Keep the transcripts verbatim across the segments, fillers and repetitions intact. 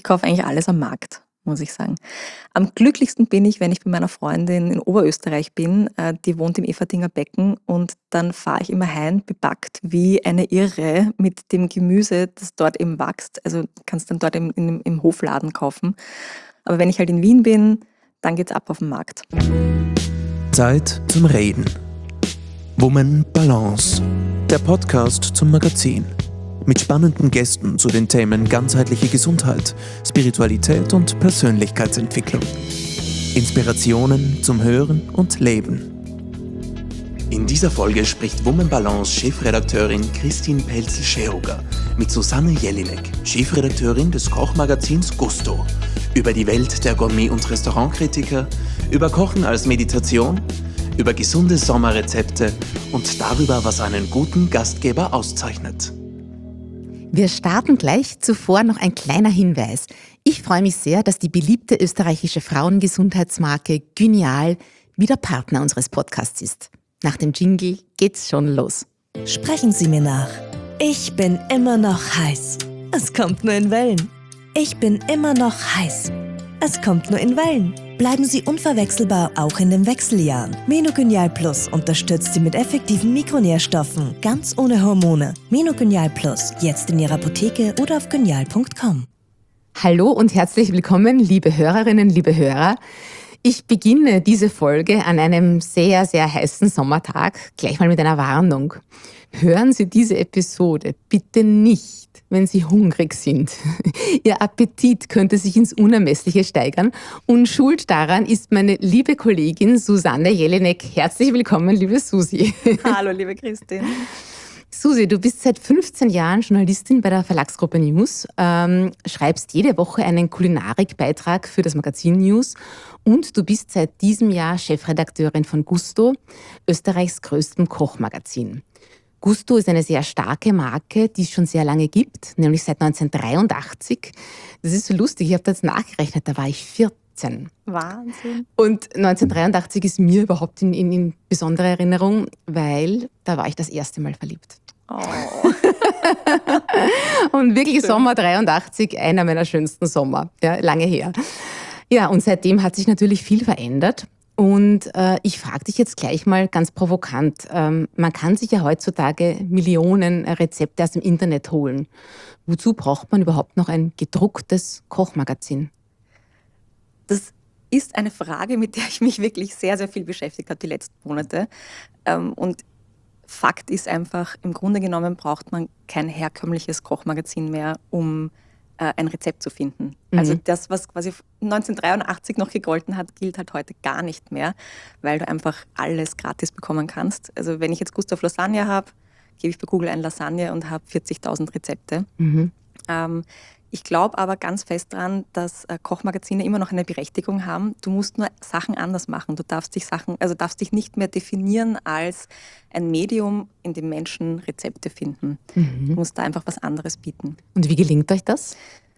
kaufe eigentlich alles am Markt, muss ich sagen. Am glücklichsten bin ich, wenn ich bei meiner Freundin in Oberösterreich bin. Äh, die wohnt im Efatinger Becken und dann fahre ich immer heim bepackt wie eine Irre mit dem Gemüse, das dort eben wächst. Also kannst dann dort im, im, im Hofladen kaufen. Aber wenn ich halt in Wien bin, dann geht's ab auf den Markt. Zeit zum Reden. Woman Balance. Der Podcast zum Magazin. Mit spannenden Gästen zu den Themen ganzheitliche Gesundheit, Spiritualität und Persönlichkeitsentwicklung. Inspirationen zum Hören und Leben. In dieser Folge spricht Woman Balance Chefredakteurin Christine Pelzel-Scheruger mit Susanne Jelinek, Chefredakteurin des Kochmagazins Gusto, über die Welt der Gourmet- und Restaurantkritiker, über Kochen als Meditation, über gesunde Sommerrezepte und darüber, was einen guten Gastgeber auszeichnet. Wir starten gleich, zuvor noch ein kleiner Hinweis. Ich freue mich sehr, dass die beliebte österreichische Frauengesundheitsmarke Gynial wieder Partner unseres Podcasts ist. Nach dem Jingle geht's schon los. Sprechen Sie mir nach. Ich bin immer noch heiß. Es kommt nur in Wellen. Ich bin immer noch heiß. Es kommt nur in Wellen. Bleiben Sie unverwechselbar auch in den Wechseljahren. Menogynial Plus unterstützt Sie mit effektiven Mikronährstoffen, ganz ohne Hormone. Menogynial Plus, jetzt in Ihrer Apotheke oder auf gynial punkt com. Hallo und herzlich willkommen, liebe Hörerinnen, liebe Hörer. Ich beginne diese Folge an einem sehr, sehr heißen Sommertag gleich mal mit einer Warnung. Hören Sie diese Episode bitte nicht, wenn Sie hungrig sind. Ihr Appetit könnte sich ins Unermessliche steigern und schuld daran ist meine liebe Kollegin Susanne Jelinek. Herzlich willkommen, liebe Susi. Hallo, liebe Christine. Susi, du bist seit fünfzehn Jahren Journalistin bei der Verlagsgruppe News, ähm, schreibst jede Woche einen Kulinarikbeitrag für das Magazin News und du bist seit diesem Jahr Chefredakteurin von Gusto, Österreichs größtem Kochmagazin. Gusto ist eine sehr starke Marke, die es schon sehr lange gibt, nämlich seit neunzehnhundertdreiundachtzig. Das ist so lustig, ich habe das nachgerechnet, da war ich vierzehn. Wahnsinn. Und neunzehnhundertdreiundachtzig ist mir überhaupt in, in, in besondere Erinnerung, weil da war ich das erste Mal verliebt. Oh. Und wirklich Schön. Sommer dreiundachtzig, einer meiner schönsten Sommer, ja, lange her. Ja, und seitdem hat sich natürlich viel verändert. Und äh, ich frage dich jetzt gleich mal ganz provokant. Ähm, man kann sich ja heutzutage Millionen Rezepte aus dem Internet holen. Wozu braucht man überhaupt noch ein gedrucktes Kochmagazin? Das ist eine Frage, mit der ich mich wirklich sehr, sehr viel beschäftigt habe die letzten Monate. Ähm, und Fakt ist einfach, im Grunde genommen braucht man kein herkömmliches Kochmagazin mehr, um äh, ein Rezept zu finden. Mhm. Also das, was quasi neunzehnhundertdreiundachtzig noch gegolten hat, gilt halt heute gar nicht mehr, weil du einfach alles gratis bekommen kannst. Also wenn ich jetzt Gustav Lasagne habe, gebe ich bei Google ein Lasagne und habe vierzigtausend Rezepte. Mhm. Ähm, ich glaube aber ganz fest daran, dass äh, Kochmagazine immer noch eine Berechtigung haben. Du musst nur Sachen anders machen. Du darfst dich Sachen, also darfst dich nicht mehr definieren als ein Medium, in dem Menschen Rezepte finden. Mhm. Du musst da einfach was anderes bieten. Und wie gelingt euch das?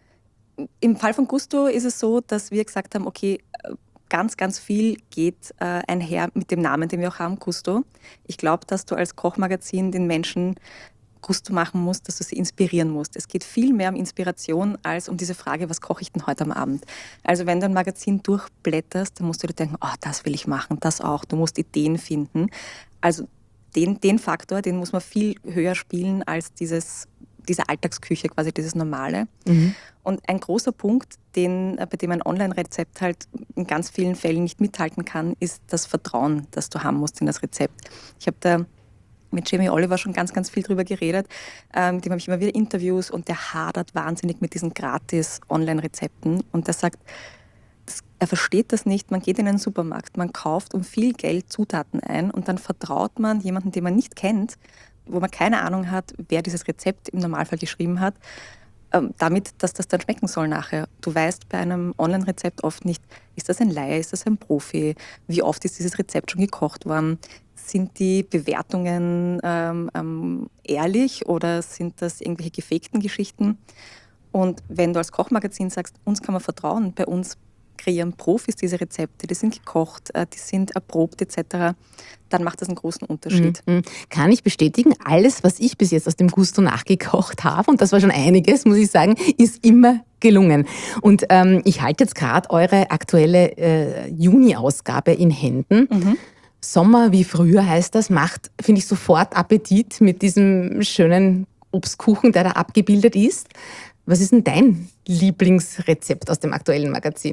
Im Fall von Gusto ist es so, dass wir gesagt haben, okay, ganz, ganz viel geht äh, einher mit dem Namen, den wir auch haben, Gusto. Ich glaube, dass du als Kochmagazin den Menschen Gusto machen musst, dass du sie inspirieren musst. Es geht viel mehr um Inspiration als um diese Frage, was koche ich denn heute am Abend? Also wenn du ein Magazin durchblätterst, dann musst du dir denken, oh, das will ich machen, das auch. Du musst Ideen finden. Also den, den Faktor, den muss man viel höher spielen als dieses, diese Alltagsküche, quasi dieses Normale. Mhm. Und ein großer Punkt, den, bei dem ein Online-Rezept halt in ganz vielen Fällen nicht mithalten kann, ist das Vertrauen, das du haben musst in das Rezept. Ich habe da mit Jamie Oliver schon ganz, ganz viel drüber geredet. Ähm, mit dem habe ich immer wieder Interviews und der hadert wahnsinnig mit diesen gratis Online-Rezepten. Und der sagt, das, er versteht das nicht. Man geht in einen Supermarkt, man kauft um viel Geld Zutaten ein und dann vertraut man jemanden, den man nicht kennt, wo man keine Ahnung hat, wer dieses Rezept im Normalfall geschrieben hat, ähm, damit, dass das dann schmecken soll nachher. Du weißt bei einem Online-Rezept oft nicht, ist das ein Laie, ist das ein Profi, wie oft ist dieses Rezept schon gekocht worden, sind die Bewertungen ähm, ähm, ehrlich oder sind das irgendwelche gefakten Geschichten? Und wenn du als Kochmagazin sagst, uns kann man vertrauen, bei uns kreieren Profis diese Rezepte, die sind gekocht, die sind erprobt et cetera, dann macht das einen großen Unterschied. Mhm. Kann ich bestätigen, alles, was ich bis jetzt aus dem Gusto nachgekocht habe, und das war schon einiges, muss ich sagen, ist immer gelungen. Und ähm, ich halte jetzt gerade eure aktuelle äh, Juni-Ausgabe in Händen. Mhm. Sommer wie früher heißt das, macht, finde ich, sofort Appetit mit diesem schönen Obstkuchen, der da abgebildet ist. Was ist denn dein Lieblingsrezept aus dem aktuellen Magazin?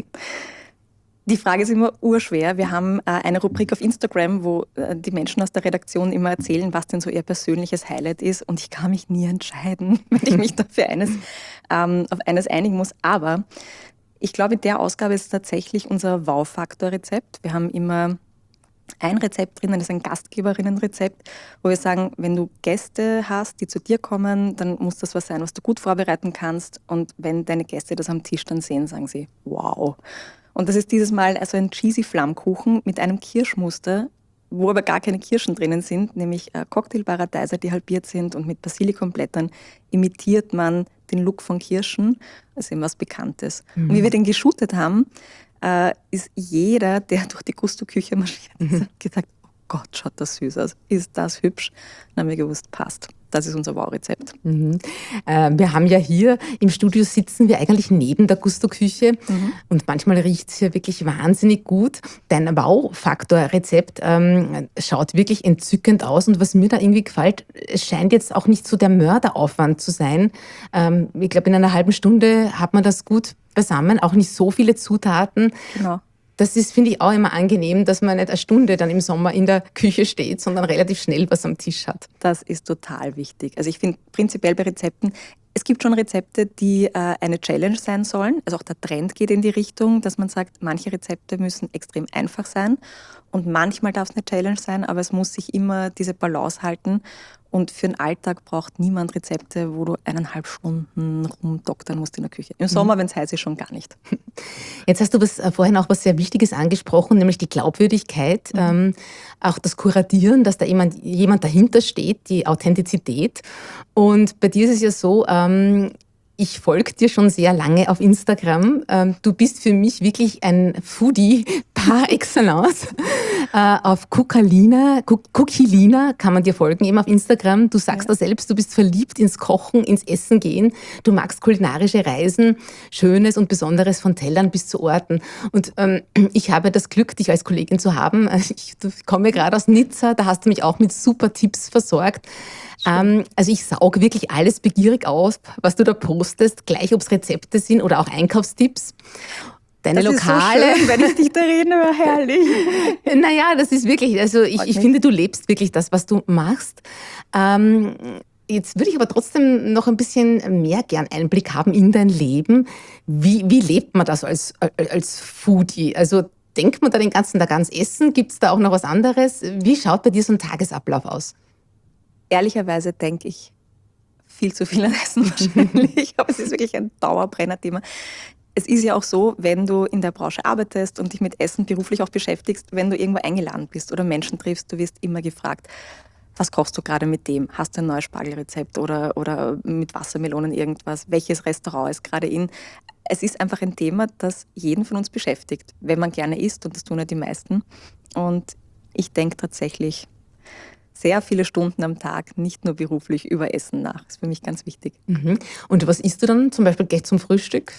Die Frage ist immer urschwer. Wir haben äh, eine Rubrik auf Instagram, wo äh, die Menschen aus der Redaktion immer erzählen, was denn so ihr persönliches Highlight ist. Und ich kann mich nie entscheiden, wenn ich mich dafür eines, ähm, auf eines einigen muss. Aber ich glaube, in der Ausgabe ist tatsächlich unser Wow-Faktor-Rezept. Wir haben immer ein Rezept drin, das ist ein Gastgeberinnenrezept, wo wir sagen, wenn du Gäste hast, die zu dir kommen, dann muss das was sein, was du gut vorbereiten kannst. Und wenn deine Gäste das am Tisch dann sehen, sagen sie, wow. Und das ist dieses Mal also ein cheesy Flammkuchen mit einem Kirschmuster, wo aber gar keine Kirschen drinnen sind, nämlich Cocktailparadeiser, die halbiert sind, und mit Basilikumblättern imitiert man den Look von Kirschen. Das ist eben was Bekanntes. Mhm. Und wie wir den geshootet haben, äh, ist jeder, der durch die Gusto-Küche marschiert ist, mhm. gesagt, oh Gott, schaut das süß aus, ist das hübsch? Dann haben wir gewusst, passt. Das ist unser Wow-Rezept. Mhm. Äh, wir haben ja hier im Studio sitzen wir eigentlich neben der Gusto-Küche mhm. und manchmal riecht es hier wirklich wahnsinnig gut. Dein Wow-Faktor-Rezept ähm, schaut wirklich entzückend aus, und was mir da irgendwie gefällt, es scheint jetzt auch nicht so der Mörderaufwand zu sein. Ähm, ich glaube, in einer halben Stunde hat man das gut beisammen, auch nicht so viele Zutaten. Genau. Das ist, finde ich, auch immer angenehm, dass man nicht eine Stunde dann im Sommer in der Küche steht, sondern relativ schnell was am Tisch hat. Das ist total wichtig. Also ich finde prinzipiell bei Rezepten, es gibt schon Rezepte, die äh, eine Challenge sein sollen. Also auch der Trend geht in die Richtung, dass man sagt, manche Rezepte müssen extrem einfach sein und manchmal darf es eine Challenge sein, aber es muss sich immer diese Balance halten. Und für den Alltag braucht niemand Rezepte, wo du eineinhalb Stunden rumdoktern musst in der Küche. Im Sommer, mhm. wenn es heiß ist, schon gar nicht. Jetzt hast du was, vorhin auch was sehr Wichtiges angesprochen, nämlich die Glaubwürdigkeit, mhm. ähm, auch das Kuratieren, dass da jemand, jemand dahinter steht, die Authentizität. Und bei dir ist es ja so, ähm, ich folge dir schon sehr lange auf Instagram. Du bist für mich wirklich ein Foodie par excellence. Auf Cookilina, Cookilina kann man dir folgen, eben auf Instagram. Du sagst ja da selbst, du bist verliebt ins Kochen, ins Essen gehen. Du magst kulinarische Reisen, Schönes und Besonderes von Tellern bis zu Orten. Und ähm, ich habe das Glück, dich als Kollegin zu haben. Ich, ich komme gerade aus Nizza, da hast du mich auch mit super Tipps versorgt. Ähm, also ich sauge wirklich alles begierig aus, was du da postest, gleich ob es Rezepte sind oder auch Einkaufstipps. Deine das Lokale. Ist so schön, wenn ich dich da reden höre, herrlich. Naja, das ist wirklich, also ich, ich finde, du lebst wirklich das, was du machst. Ähm, jetzt würde ich aber trotzdem noch ein bisschen mehr gern Einblick haben in dein Leben. Wie, wie lebt man das als, als Foodie? Also denkt man da den ganzen Tag ans Essen? Gibt es da auch noch was anderes? Wie schaut bei dir so ein Tagesablauf aus? Ehrlicherweise denke ich viel zu viel an Essen wahrscheinlich, aber es ist wirklich ein Dauerbrenner-Thema. Es ist ja auch so, wenn du in der Branche arbeitest und dich mit Essen beruflich auch beschäftigst, wenn du irgendwo eingeladen bist oder Menschen triffst, du wirst immer gefragt, was kochst du gerade mit dem? Hast du ein neues Spargelrezept oder, oder mit Wassermelonen irgendwas? Welches Restaurant ist gerade in? Es ist einfach ein Thema, das jeden von uns beschäftigt, wenn man gerne isst, und das tun ja die meisten. Und ich denke tatsächlich sehr viele Stunden am Tag, nicht nur beruflich, über Essen nach. Das ist für mich ganz wichtig. Mhm. Und was isst du dann zum Beispiel gleich zum Frühstück?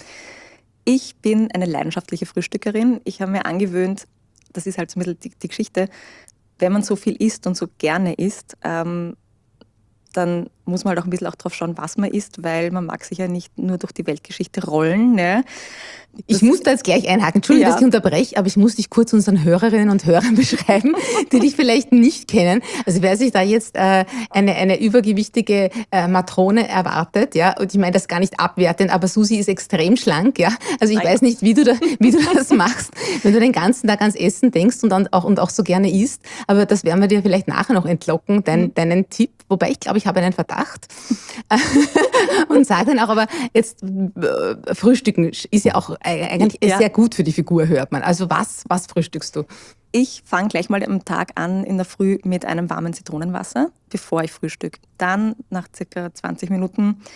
Ich bin eine leidenschaftliche Frühstückerin. Ich habe mir angewöhnt, das ist halt so ein bisschen die, die Geschichte, wenn man so viel isst und so gerne isst, ähm, dann muss man halt auch ein bisschen auch drauf schauen, was man isst, weil man mag sich ja nicht nur durch die Weltgeschichte rollen. Ne? Ich muss da jetzt gleich einhaken. Entschuldigung, ja. dass ich unterbreche, aber ich muss dich kurz unseren Hörerinnen und Hörern beschreiben, die dich vielleicht nicht kennen. Also wer sich da jetzt äh, eine, eine übergewichtige äh, Matrone erwartet, ja, und ich meine das gar nicht abwertend, aber Susi ist extrem schlank, ja. Also ich Nein. weiß nicht, wie du, da, wie du das machst, wenn du den ganzen Tag ans Essen denkst und, dann auch, und auch so gerne isst. Aber das werden wir dir vielleicht nachher noch entlocken, dein, mhm. deinen Tipp. Wobei ich glaube, ich habe einen Verdacht. Und sage dann auch, aber jetzt äh, Frühstücken ist ja auch eigentlich ja. sehr gut für die Figur, hört man. Also was, was frühstückst du? Ich fange gleich mal am Tag an in der Früh mit einem warmen Zitronenwasser, bevor ich frühstücke. Dann nach circa zwanzig Minuten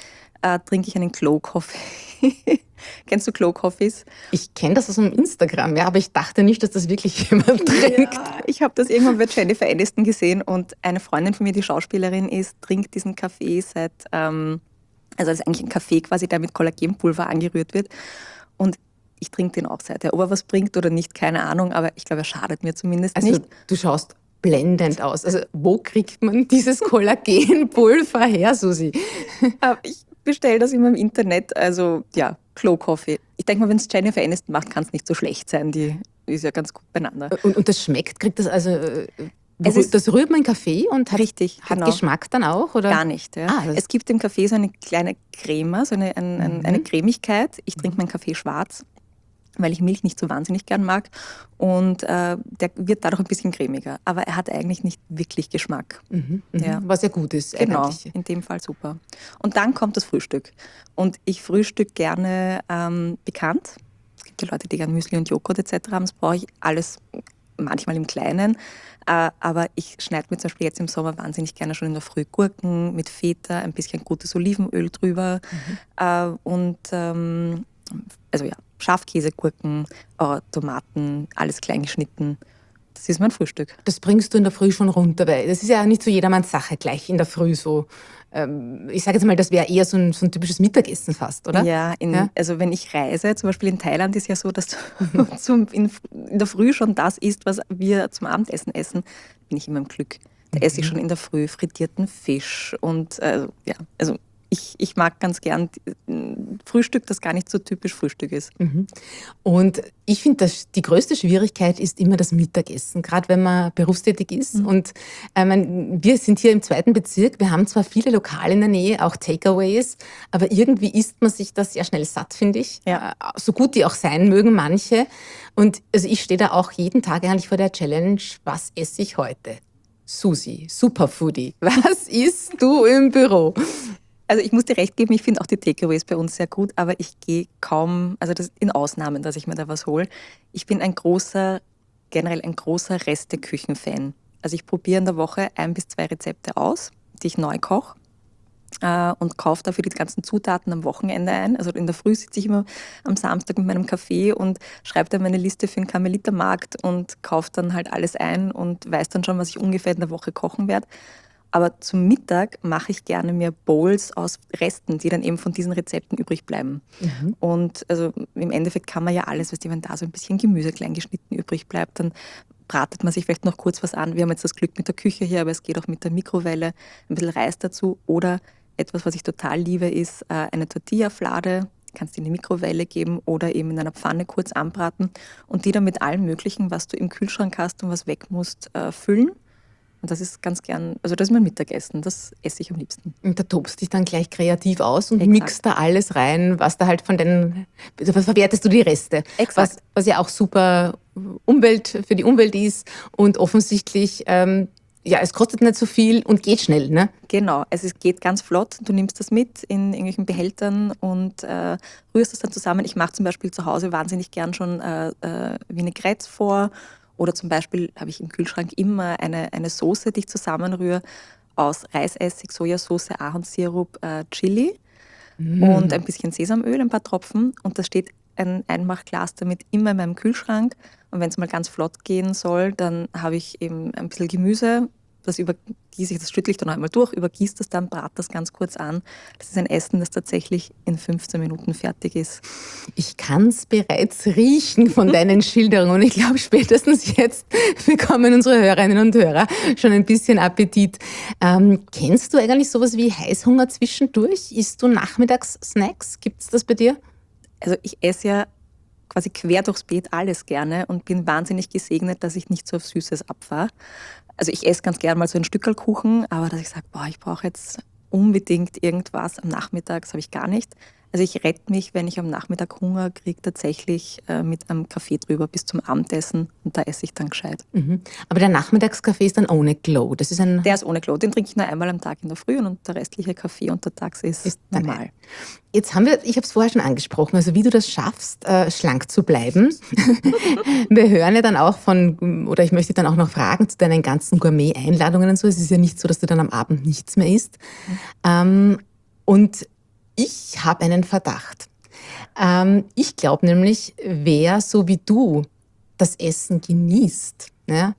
äh, trinke ich einen Glow Coffee. Kennst du Glow Coffees? Ich kenne das aus dem Instagram, ja, aber ich dachte nicht, dass das wirklich jemand trinkt. Ja, ich habe das irgendwann bei Jennifer Aniston gesehen und eine Freundin von mir, die Schauspielerin ist, trinkt diesen Kaffee seit, ähm, also das ist eigentlich ein Kaffee quasi, der mit Kollagenpulver angerührt wird. Und ich trinke den auch seither. Ob er was bringt oder nicht, keine Ahnung, aber ich glaube, er schadet mir zumindest Also nicht. du schaust blendend aus. Also wo kriegt man dieses Kollagenpulver her, Susi? Aber ich bestelle das immer im Internet, also ja, Glow Coffee. Ich denke mal, wenn es Jennifer Aniston macht, kann es nicht so schlecht sein. Die ist ja ganz gut beieinander. Und, und das schmeckt, kriegt das also, äh, Es ist- das rührt man in Kaffee und hat, Richtig, hat genau. Geschmack dann auch? Oder? Gar nicht. Ja. Ah, das- es gibt im Kaffee so eine kleine Crema, so eine, ein, ein, Mhm. eine Cremigkeit. Ich trinke meinen Kaffee schwarz, weil ich Milch nicht so wahnsinnig gern mag. Und äh, der wird dadurch ein bisschen cremiger. Aber er hat eigentlich nicht wirklich Geschmack. Mhm, mhm. Ja. Was ja gut ist Genau, eigentlich. in dem Fall super. Und dann kommt das Frühstück. Und ich frühstück gerne ähm, bekannt. Es gibt ja Leute, die gerne Müsli und Joghurt et cetera haben. Das brauche ich alles manchmal im Kleinen. Äh, aber ich schneide mir zum Beispiel jetzt im Sommer wahnsinnig gerne schon in der Früh Gurken mit Feta, ein bisschen gutes Olivenöl drüber. Äh, und ähm, also ja, Schafkäse, Gurken, äh, Tomaten, alles klein geschnitten. Das ist mein Frühstück. Das bringst du in der Früh schon runter, weil das ist ja nicht so jedermanns Sache, gleich in der Früh so. Ähm, ich sage jetzt mal, das wäre eher so ein, so ein typisches Mittagessen fast, oder? Ja, in, Ja. also wenn ich reise, zum Beispiel in Thailand ist ja so, dass du zum, in, in der Früh schon das isst, was wir zum Abendessen essen, bin ich immer im Glück. Da esse ich schon in der Früh frittierten Fisch und äh, ja, also ich, ich mag ganz gern äh, Frühstück, das gar nicht so typisch Frühstück ist. Mhm. Und ich finde, dass die größte Schwierigkeit ist immer das Mittagessen, gerade wenn man berufstätig ist. Mhm. Und äh, mein, wir sind hier im zweiten Bezirk. Wir haben zwar viele Lokale in der Nähe, auch Takeaways, aber irgendwie isst man sich das sehr schnell satt, finde ich. Ja. Äh, so gut die auch sein mögen, manche. Und also ich stehe da auch jeden Tag eigentlich vor der Challenge, was esse ich heute? Susi, Superfoodie, was isst du im Büro? Also ich muss dir recht geben, ich finde auch die Takeaways bei uns sehr gut, aber ich gehe kaum, also das in Ausnahmen, dass ich mir da was hole. Ich bin ein großer, generell ein großer Resteküchen-Fan. Also ich probiere in der Woche ein bis zwei Rezepte aus, die ich neu koche äh, und kaufe dafür die ganzen Zutaten am Wochenende ein. Also in der Früh sitze ich immer am Samstag mit meinem Kaffee und schreibe dann meine Liste für den Karmelitermarkt und kaufe dann halt alles ein und weiß dann schon, was ich ungefähr in der Woche kochen werde. Aber zum Mittag mache ich gerne mir Bowls aus Resten, die dann eben von diesen Rezepten übrig bleiben. Mhm. Und also im Endeffekt kann man ja alles, weißt du, wenn da so ein bisschen Gemüse klein geschnitten übrig bleibt, dann bratet man sich vielleicht noch kurz was an. Wir haben jetzt das Glück mit der Küche hier, aber es geht auch mit der Mikrowelle. Ein bisschen Reis dazu. Oder etwas, was ich total liebe, ist äh, eine Tortilla-Flade. Kannst du in die Mikrowelle geben oder eben in einer Pfanne kurz anbraten und die dann mit allem Möglichen, was du im Kühlschrank hast und was weg musst, äh, füllen. Und das ist ganz gern, also das ist mein Mittagessen, das esse ich am liebsten. Und da tobst dich dann gleich kreativ aus und Exakt. mixt da alles rein, was da halt von den, was verwertest du die Reste? Exakt. Was, was ja auch super Umwelt, für die Umwelt ist und offensichtlich, ähm, ja, es kostet nicht so viel und geht schnell, ne? Genau, also es geht ganz flott. Du nimmst das mit in irgendwelchen Behältern und äh, rührst das dann zusammen. Ich mache zum Beispiel zu Hause wahnsinnig gern schon äh, äh, Vinaigrettes vor. Oder zum Beispiel habe ich im Kühlschrank immer eine, eine Soße, die ich zusammenrühre aus Reisessig, Sojasauce, Ahornsirup, äh, Chili und ein bisschen Sesamöl, ein paar Tropfen. Und da steht ein Einmachglas damit immer in meinem Kühlschrank. Und wenn es mal ganz flott gehen soll, dann habe ich eben ein bisschen Gemüse, das übergieße ich, das schüttle ich dann einmal durch, übergieße das dann, brate das ganz kurz an. Das ist ein Essen, das tatsächlich in fünfzehn Minuten fertig ist. Ich kann es bereits riechen von deinen Schilderungen und ich glaube, spätestens jetzt bekommen unsere Hörerinnen und Hörer schon ein bisschen Appetit. Ähm, kennst du eigentlich sowas wie Heißhunger zwischendurch? Isst du nachmittags Snacks? Gibt es das bei dir? Also ich esse ja quasi quer durchs Beet alles gerne und bin wahnsinnig gesegnet, dass ich nicht so auf Süßes abfahre. Also ich esse ganz gerne mal so ein Stückerl Kuchen, aber dass ich sage, boah, ich brauche jetzt unbedingt irgendwas am Nachmittag, das habe ich gar nicht. Also ich rette mich, wenn ich am Nachmittag Hunger kriege, tatsächlich äh, mit einem Kaffee drüber bis zum Abendessen und da esse ich dann gescheit. Mhm. Aber der Nachmittagskaffee ist dann ohne Glow. Das ist ein Der ist ohne Klo, den trinke ich nur einmal am Tag in der Früh und der restliche Kaffee untertags ist, Ist dann normal. Jetzt haben wir, ich habe es vorher schon angesprochen, also wie du das schaffst, äh, schlank zu bleiben. Wir hören ja dann auch von, oder ich möchte dann auch noch fragen zu deinen ganzen Gourmet-Einladungen und so. Es ist ja nicht so, dass du dann am Abend nichts mehr isst. Ähm, und Ich habe einen Verdacht. Ähm, ich glaube nämlich, wer so wie du das Essen genießt, ja,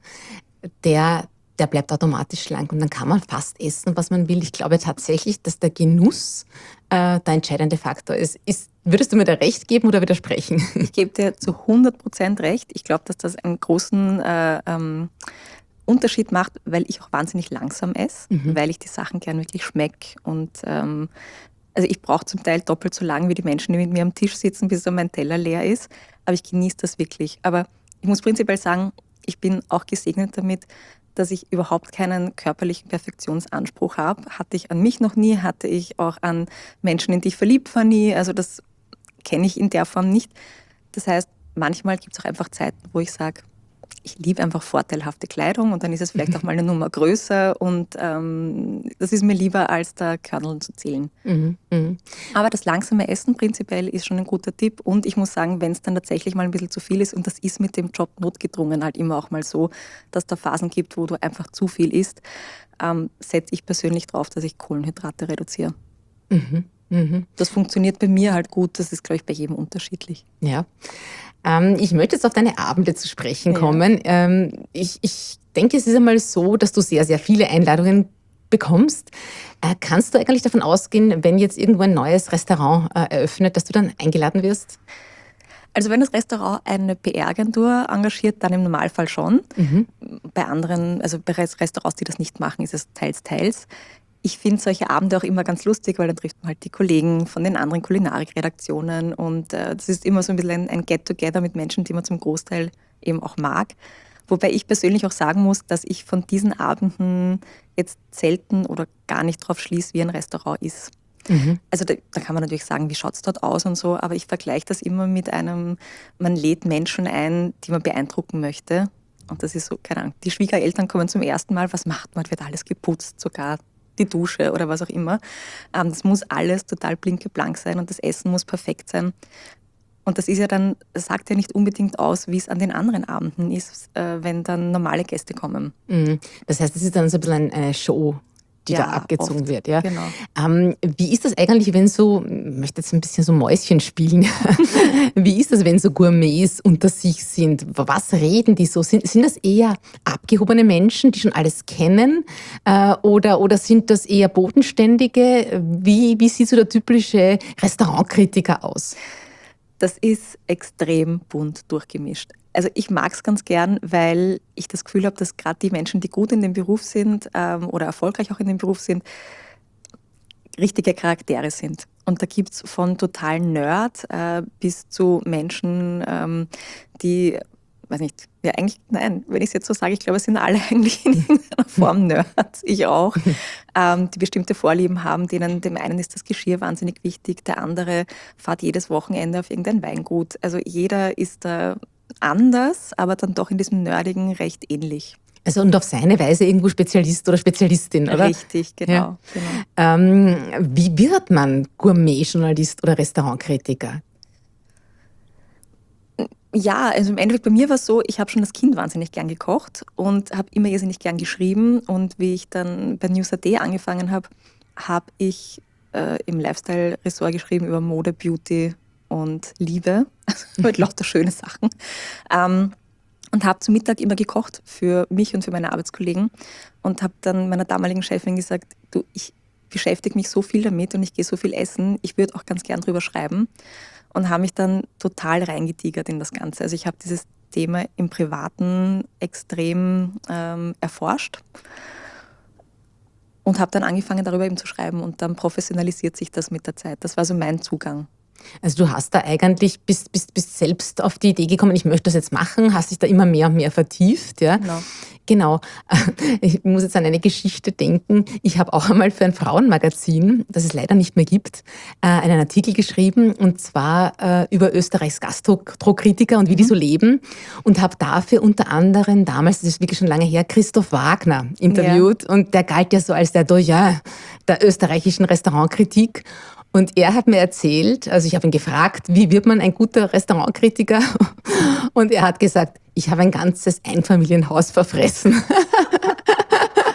der, der bleibt automatisch schlank und dann kann man fast essen, was man will. Ich glaube tatsächlich, dass der Genuss äh, der entscheidende Faktor ist. ist. Würdest du mir da recht geben oder widersprechen? Ich gebe dir zu hundert Prozent recht. Ich glaube, dass das einen großen äh, ähm, Unterschied macht, weil ich auch wahnsinnig langsam esse, mhm. weil ich die Sachen gern wirklich schmecke und ähm, also ich brauche zum Teil doppelt so lang wie die Menschen, die mit mir am Tisch sitzen, bis so mein Teller leer ist. Aber ich genieße das wirklich. Aber ich muss prinzipiell sagen, ich bin auch gesegnet damit, dass ich überhaupt keinen körperlichen Perfektionsanspruch habe. Hatte ich an mich noch nie, hatte ich auch an Menschen, in die ich verliebt war, nie. Also das kenne ich in der Form nicht. Das heißt, manchmal gibt es auch einfach Zeiten, wo ich sage, ich liebe einfach vorteilhafte Kleidung und dann ist es vielleicht auch mal eine Nummer größer und ähm, das ist mir lieber, als da Körneln zu zählen. Mhm, mh. Aber das langsame Essen prinzipiell ist schon ein guter Tipp und ich muss sagen, wenn es dann tatsächlich mal ein bisschen zu viel ist und das ist mit dem Job notgedrungen halt immer auch mal so, dass da Phasen gibt, wo du einfach zu viel isst, ähm, setze ich persönlich drauf, dass ich Kohlenhydrate reduziere. Mhm, mh. Das funktioniert bei mir halt gut, das ist, glaube ich, bei jedem unterschiedlich. Ja. Ähm, ich möchte jetzt auf deine Abende zu sprechen kommen. Ja. Ähm, ich, ich denke, es ist einmal so, dass du sehr, sehr viele Einladungen bekommst. Äh, kannst du eigentlich davon ausgehen, wenn jetzt irgendwo ein neues Restaurant äh, eröffnet, dass du dann eingeladen wirst? Also wenn das Restaurant eine P R-Agentur engagiert, dann im Normalfall schon. Mhm. Bei anderen, also bei Restaurants, die das nicht machen, ist es teils, teils. Ich finde solche Abende auch immer ganz lustig, weil dann trifft man halt die Kollegen von den anderen Kulinarik-Redaktionen und äh, das ist immer so ein bisschen ein, ein Get-Together mit Menschen, die man zum Großteil eben auch mag. Wobei ich persönlich auch sagen muss, dass ich von diesen Abenden jetzt selten oder gar nicht drauf schließe, wie ein Restaurant ist. Mhm. Also da, da kann man natürlich sagen, wie schaut es dort aus und so, aber ich vergleiche das immer mit einem, man lädt Menschen ein, die man beeindrucken möchte. Und das ist so, keine Ahnung, die Schwiegereltern kommen zum ersten Mal, was macht man? Wird alles geputzt, sogar die Dusche oder was auch immer. Ähm, das muss alles total blinkeblank sein und das Essen muss perfekt sein. Und das ist ja dann, das sagt ja nicht unbedingt aus, wie es an den anderen Abenden ist, äh, wenn dann normale Gäste kommen. Mhm. Das heißt, es ist dann so ein bisschen eine Show, die ja, da abgezogen oft. wird. Ja? Genau. Ähm, wie ist das eigentlich, wenn so, ich möchte jetzt ein bisschen so Mäuschen spielen, wie ist das, wenn so Gourmets unter sich sind? Was reden die so? Sind, sind das eher abgehobene Menschen, die schon alles kennen? Äh, oder, oder sind das eher Bodenständige? Wie, wie sieht so der typische Restaurantkritiker aus? Das ist extrem bunt durchgemischt. Also ich mag es ganz gern, weil ich das Gefühl habe, dass gerade die Menschen, die gut in dem Beruf sind ähm, oder erfolgreich auch in dem Beruf sind, richtige Charaktere sind. Und da gibt es von totalen Nerd äh, bis zu Menschen, ähm, die, weiß nicht, ja eigentlich, nein, wenn ich es jetzt so sage, ich glaube, es sind alle eigentlich in irgendeiner Form Nerds, ich auch, ähm, die bestimmte Vorlieben haben, denen, dem einen ist das Geschirr wahnsinnig wichtig, der andere fährt jedes Wochenende auf irgendein Weingut. Also jeder ist da anders, aber dann doch in diesem Nerdigen recht ähnlich. Also und auf seine Weise irgendwo Spezialist oder Spezialistin, oder? Richtig, genau. Ja. genau. Ähm, wie wird man Gourmet-Journalist oder Restaurantkritiker? Ja, also im Endeffekt bei mir war es so, ich habe schon als Kind wahnsinnig gern gekocht und habe immer irrsinnig gern geschrieben. Und wie ich dann bei News punkt at angefangen habe, habe ich äh, im Lifestyle-Ressort geschrieben über Mode, Beauty und Liebe. Also mit lauter schöne Sachen. Ähm, und habe zu Mittag immer gekocht für mich und für meine Arbeitskollegen und habe dann meiner damaligen Chefin gesagt, du, ich beschäftige mich so viel damit und ich gehe so viel essen, ich würde auch ganz gern drüber schreiben. Und habe mich dann total reingetigert in das Ganze. Also ich habe dieses Thema im Privaten extrem ähm, erforscht und habe dann angefangen, darüber eben zu schreiben. Und dann professionalisiert sich das mit der Zeit. Das war so mein Zugang. Also du hast da eigentlich, bist, bist, bist selbst auf die Idee gekommen, ich möchte das jetzt machen, hast dich da immer mehr und mehr vertieft. Ja? Genau. Genau. Ich muss jetzt an eine Geschichte denken. Ich habe auch einmal für ein Frauenmagazin, das es leider nicht mehr gibt, einen Artikel geschrieben, und zwar über Österreichs Gastrokritiker und wie die so leben, und habe dafür unter anderem damals, das ist wirklich schon lange her, Christoph Wagner interviewt. Ja. Und der galt ja so als der Doyen der österreichischen Restaurantkritik. Und er hat mir erzählt, also ich habe ihn gefragt, wie wird man ein guter Restaurantkritiker? Und er hat gesagt, ich habe ein ganzes Einfamilienhaus verfressen.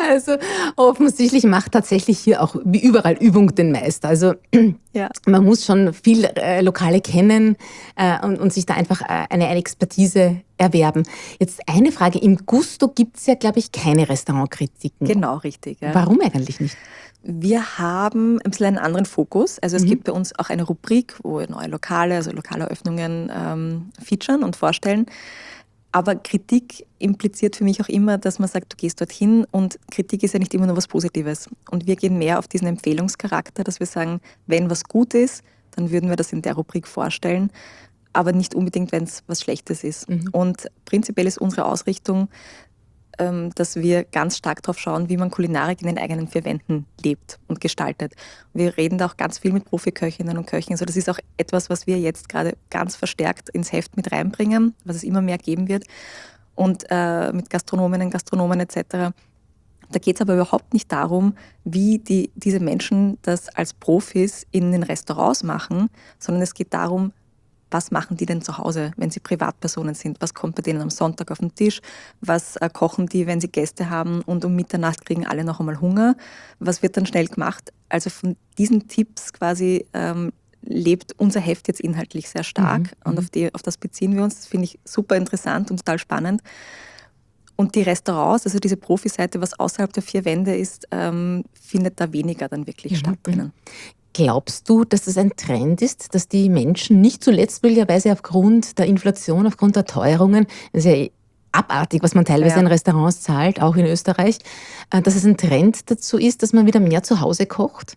Also offensichtlich macht tatsächlich hier auch wie überall Übung den Meister. Also Ja. man muss schon viel äh, Lokale kennen äh, und, und sich da einfach äh, eine, eine Expertise erwerben. Jetzt eine Frage, im Gusto gibt es ja, glaube ich, keine Restaurantkritiken. Genau, richtig. Ja. Warum eigentlich nicht? Wir haben ein bisschen einen anderen Fokus. Also es Mhm. gibt bei uns auch eine Rubrik, wo wir neue Lokale, also Lokaleröffnungen ähm, featuren und vorstellen. Aber Kritik impliziert für mich auch immer, dass man sagt, du gehst dorthin und Kritik ist ja nicht immer nur was Positives. Und wir gehen mehr auf diesen Empfehlungscharakter, dass wir sagen, wenn was gut ist, dann würden wir das in der Rubrik vorstellen, aber nicht unbedingt, wenn es was Schlechtes ist. Mhm. Und prinzipiell ist unsere Ausrichtung, ähm, dass wir ganz stark darauf schauen, wie man Kulinarik in den eigenen vier Wänden lebt und gestaltet. Wir reden da auch ganz viel mit Profiköchinnen und Köchen. Also das ist auch etwas, was wir jetzt gerade ganz verstärkt ins Heft mit reinbringen, was es immer mehr geben wird. Und äh, mit Gastronominnen, Gastronomen et cetera. Da geht es aber überhaupt nicht darum, wie die, diese Menschen das als Profis in den Restaurants machen, sondern es geht darum, was machen die denn zu Hause, wenn sie Privatpersonen sind? Was kommt bei denen am Sonntag auf den Tisch? Was äh, kochen die, wenn sie Gäste haben und um Mitternacht kriegen alle noch einmal Hunger? Was wird dann schnell gemacht? Also von diesen Tipps quasi ähm, lebt unser Heft jetzt inhaltlich sehr stark Mhm, und mhm. auf, die, auf das beziehen wir uns. Das finde ich super interessant und total spannend. Und die Restaurants, also diese Profiseite, was außerhalb der vier Wände ist, ähm, findet da weniger dann wirklich Mhm, statt drinnen. Glaubst du, dass das ein Trend ist, dass die Menschen nicht zuletzt möglicherweise aufgrund der Inflation, aufgrund der Teuerungen, das ist ja abartig, was man teilweise Ja. in Restaurants zahlt, auch in Österreich, äh, dass es ein Trend dazu ist, dass man wieder mehr zu Hause kocht?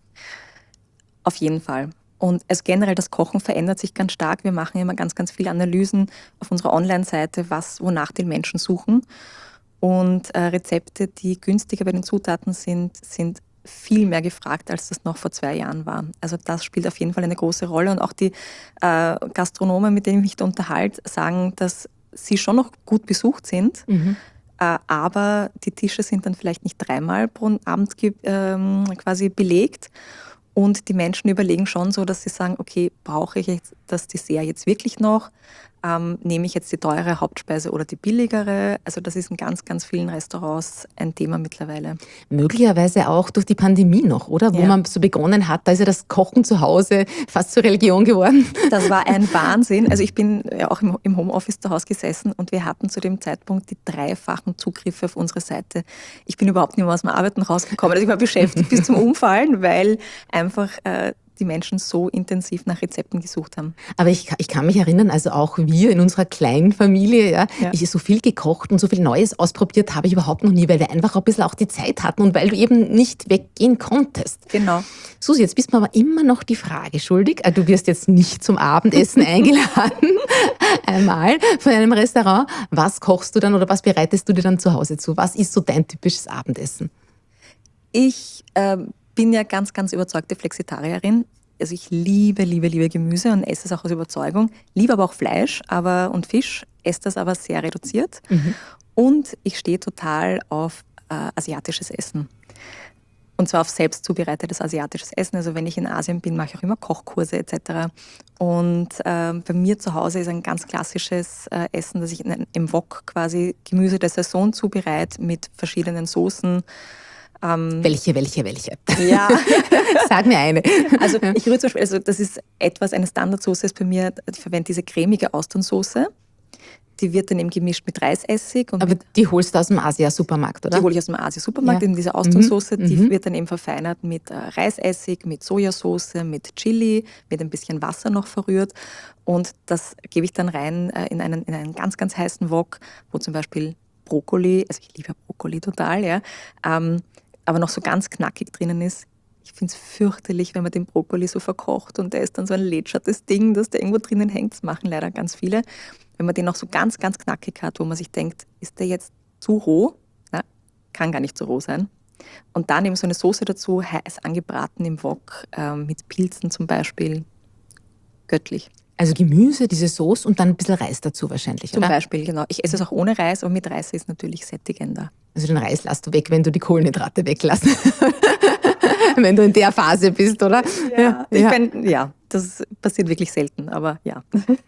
Auf jeden Fall. Und also generell das Kochen verändert sich ganz stark. Wir machen immer ganz, ganz viele Analysen auf unserer Online-Seite, was, wonach die Menschen suchen. Und äh, Rezepte, die günstiger bei den Zutaten sind, sind viel mehr gefragt, als das noch vor zwei Jahren war. Also das spielt auf jeden Fall eine große Rolle. Und auch die äh, Gastronomen, mit denen ich mich da unterhalte, sagen, dass sie schon noch gut besucht sind, Mhm. äh, aber die Tische sind dann vielleicht nicht dreimal pro Abend ge- ähm, quasi belegt. Und die Menschen überlegen schon so, dass sie sagen, okay, brauche ich jetzt das Dessert jetzt wirklich noch? Ähm, nehme ich jetzt die teure Hauptspeise oder die billigere? Also das ist in ganz, ganz vielen Restaurants ein Thema mittlerweile. Möglicherweise auch durch die Pandemie noch, oder? Wo Ja. man so begonnen hat, da ist ja das Kochen zu Hause fast zur Religion geworden. Das war ein Wahnsinn. Also ich bin ja auch im, im Homeoffice zu Hause gesessen und wir hatten zu dem Zeitpunkt die dreifachen Zugriffe auf unsere Seite. Ich bin überhaupt nicht mehr aus dem Arbeiten rausgekommen. Also ich war beschäftigt bis zum Umfallen, weil einfach äh, die Menschen so intensiv nach Rezepten gesucht haben. Aber ich, ich kann mich erinnern, also auch wir in unserer kleinen Familie, ja, Ja. ich so viel gekocht und so viel Neues ausprobiert habe ich überhaupt noch nie, weil wir einfach ein bisschen auch die Zeit hatten und weil du eben nicht weggehen konntest. Genau. Susi, jetzt bist du mir aber immer noch die Frage schuldig. Äh, Du wirst jetzt nicht zum Abendessen eingeladen, einmal von einem Restaurant. Was kochst du dann oder was bereitest du dir dann zu Hause zu? Was ist so dein typisches Abendessen? Ich ähm, bin ja ganz, ganz überzeugte Flexitarierin. Also ich liebe, liebe, liebe Gemüse und esse es auch aus Überzeugung. Liebe aber auch Fleisch aber, und Fisch, esse das aber sehr reduziert. Und ich stehe total auf äh, asiatisches Essen. Und zwar auf selbst zubereitetes asiatisches Essen. Also wenn ich in Asien bin, mache ich auch immer Kochkurse et cetera. Und ähm, bei mir zu Hause ist ein ganz klassisches äh, Essen, dass ich in, im Wok quasi Gemüse der Saison zubereite mit verschiedenen Soßen. Ähm, Welche, welche, welche? ja, Sag mir eine. also ich rühre zum Beispiel, also das ist etwas, eine Standardsoße ist bei mir, ich verwende diese cremige Austernsoße. Die wird dann eben gemischt mit Reisessig. Und Aber mit, die holst du aus dem Asia-Supermarkt, oder? die hole ich aus dem Asia-Supermarkt, Ja. eben diese Austernsoße, Mhm, die mhm. wird dann eben verfeinert mit äh, Reisessig, mit Sojasauce, mit Chili, mit ein bisschen Wasser noch verrührt. Und das gebe ich dann rein äh, in, einen, in einen ganz, ganz heißen Wok, wo zum Beispiel Brokkoli, also ich liebe Brokkoli total, ja, ähm, aber noch so ganz knackig drinnen ist. Ich finde es fürchterlich, wenn man den Brokkoli so verkocht und der ist dann so ein lätschertes Ding, das da irgendwo drinnen hängt. Das machen leider ganz viele. Wenn man den noch so ganz, ganz knackig hat, wo man sich denkt, ist der jetzt zu roh? Na, kann gar nicht zu roh sein. Und dann eben so eine Soße dazu, heiß angebraten im Wok, ähm, mit Pilzen zum Beispiel. Göttlich. Also Gemüse, diese Sauce und dann ein bisschen Reis dazu wahrscheinlich, Zum oder? Beispiel, genau. Ich esse es auch ohne Reis, aber mit Reis ist es natürlich sättigender. Also den Reis lässt du weg, wenn du die Kohlenhydrate weglässt. wenn du in der Phase bist, oder? Ja, ich ja. Mein, ja, das passiert wirklich selten, aber ja.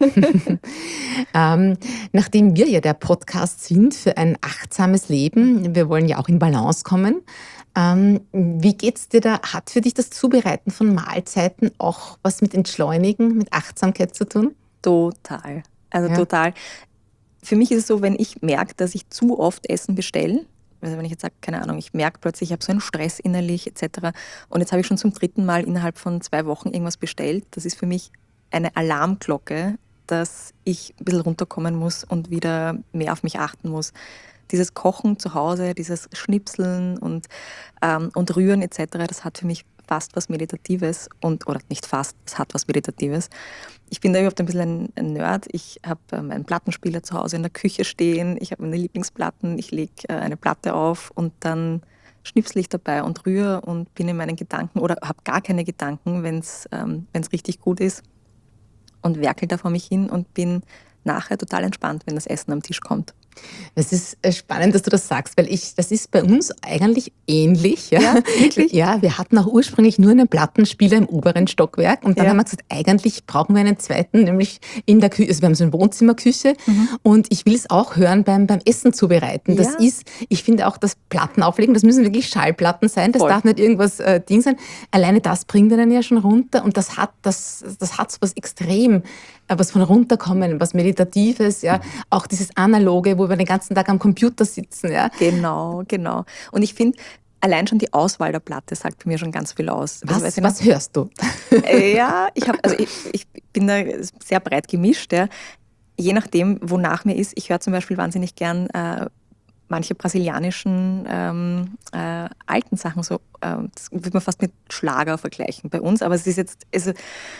ähm, nachdem wir ja der Podcast sind für ein achtsames Leben, wir wollen ja auch in Balance kommen. Ähm, wie geht's dir da? Hat für dich das Zubereiten von Mahlzeiten auch was mit Entschleunigen, mit Achtsamkeit zu tun? Total. Also ja. total. Für mich ist es so, wenn ich merke, dass ich zu oft Essen bestelle, also wenn ich jetzt sage, keine Ahnung, ich merke plötzlich, ich habe so einen Stress innerlich et cetera. Und jetzt habe ich schon zum dritten Mal innerhalb von zwei Wochen irgendwas bestellt. Das ist für mich eine Alarmglocke, dass ich ein bisschen runterkommen muss und wieder mehr auf mich achten muss. Dieses Kochen zu Hause, dieses Schnipseln und, ähm, und Rühren et cetera, das hat für mich fast was Meditatives und, oder nicht fast, es hat was Meditatives. Ich bin da überhaupt ein bisschen ein, ein Nerd. Ich habe äh, meinen Plattenspieler zu Hause in der Küche stehen, ich habe meine Lieblingsplatten, ich lege äh, eine Platte auf und dann schnipsle ich dabei und rühre und bin in meinen Gedanken oder habe gar keine Gedanken, wenn es ähm, wenn's richtig gut ist und werkel da vor mich hin und bin nachher total entspannt, wenn das Essen am Tisch kommt. Es ist spannend, dass du das sagst, weil ich, das ist bei uns eigentlich ähnlich. Ja, ja wirklich? Ja, wir hatten auch ursprünglich nur einen Plattenspieler im oberen Stockwerk und dann ja. haben wir gesagt, eigentlich brauchen wir einen zweiten, nämlich in der Küche. Also wir haben so eine Wohnzimmerküche mhm. und ich will es auch hören beim, beim Essen zubereiten. Das ja. ist, ich finde auch das Platten auflegen, das müssen wirklich Schallplatten sein, das Voll. Darf nicht irgendwas äh, Ding sein. Alleine das bringt einen ja schon runter und das hat, das, das hat so was extrem, was von runterkommen, was Meditatives, ja, auch dieses Analoge, wo wir den ganzen Tag am Computer sitzen. Ja. Genau, genau. Und ich finde, allein schon die Auswahl der Platte sagt bei mir schon ganz viel aus. Was, also, was hörst du? Ja, ich, hab, also ich, ich bin da sehr breit gemischt. Ja. Je nachdem, wonach mir ist. Ich höre zum Beispiel wahnsinnig gern äh, manche brasilianischen ähm, äh, alten Sachen. So, äh, das würde man fast mit Schlager vergleichen bei uns. Aber es ist jetzt... Also,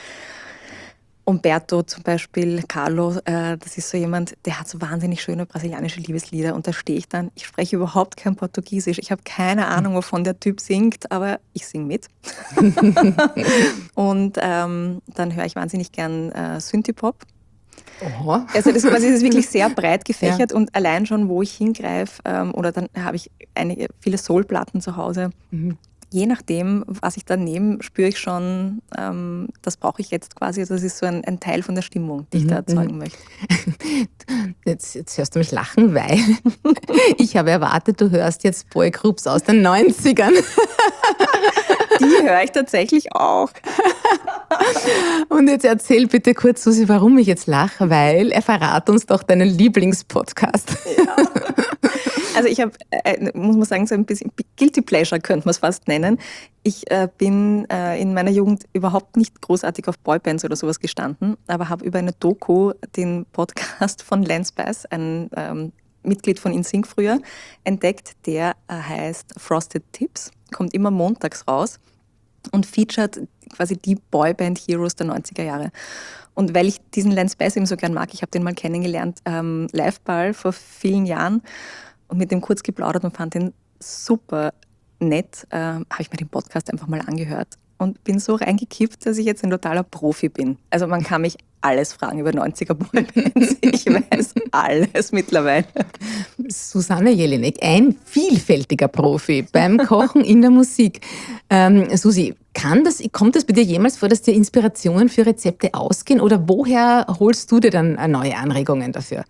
Umberto zum Beispiel, Carlo, äh, das ist so jemand, der hat so wahnsinnig schöne brasilianische Liebeslieder und da stehe ich dann, ich spreche überhaupt kein Portugiesisch, ich habe keine Ahnung, wovon der Typ singt, aber ich singe mit. Und ähm, dann höre ich wahnsinnig gern äh, Synthie-Pop. Oha. Also das, quasi, das ist wirklich sehr breit gefächert ja. und allein schon, wo ich hingreife, ähm, oder dann habe ich einige, viele Soul-Platten zu Hause. Mhm. Je nachdem, was ich da nehme, spüre ich schon, ähm, das brauche ich jetzt quasi. Das ist so ein, ein Teil von der Stimmung, die ich mhm. da erzeugen möchte. Jetzt, jetzt hörst du mich lachen, weil ich habe erwartet, du hörst jetzt Boygroups aus den neunzigern. Die höre ich tatsächlich auch. Und jetzt erzähl bitte kurz, Susi, warum ich jetzt lache, weil er verrat uns doch deinen Lieblingspodcast. Ja. Also ich habe, äh, muss man sagen, so ein bisschen Guilty Pleasure könnte man es fast nennen. Ich äh, bin äh, in meiner Jugend überhaupt nicht großartig auf Boybands oder sowas gestanden, aber habe über eine Doku den Podcast von Lance Bass, ein ähm, Mitglied von In Sync früher, entdeckt. Der äh, heißt Frosted Tips, kommt immer montags raus und featuret quasi die Boyband-Heroes der neunziger Jahre. Und weil ich diesen Lance Bass eben so gern mag, ich habe den mal kennengelernt, ähm, Liveball vor vielen Jahren, und mit dem kurz geplaudert und fand den super nett, äh, habe ich mir den Podcast einfach mal angehört und bin so reingekippt, dass ich jetzt ein totaler Profi bin. Also man kann mich alles fragen über neunziger Boybands. Ich weiß alles mittlerweile. Susanne Jelinek, ein vielfältiger Profi beim Kochen in der Musik. Ähm, Susi, kann das, kommt das bei dir jemals vor, dass dir Inspirationen für Rezepte ausgehen oder woher holst du dir dann neue Anregungen dafür?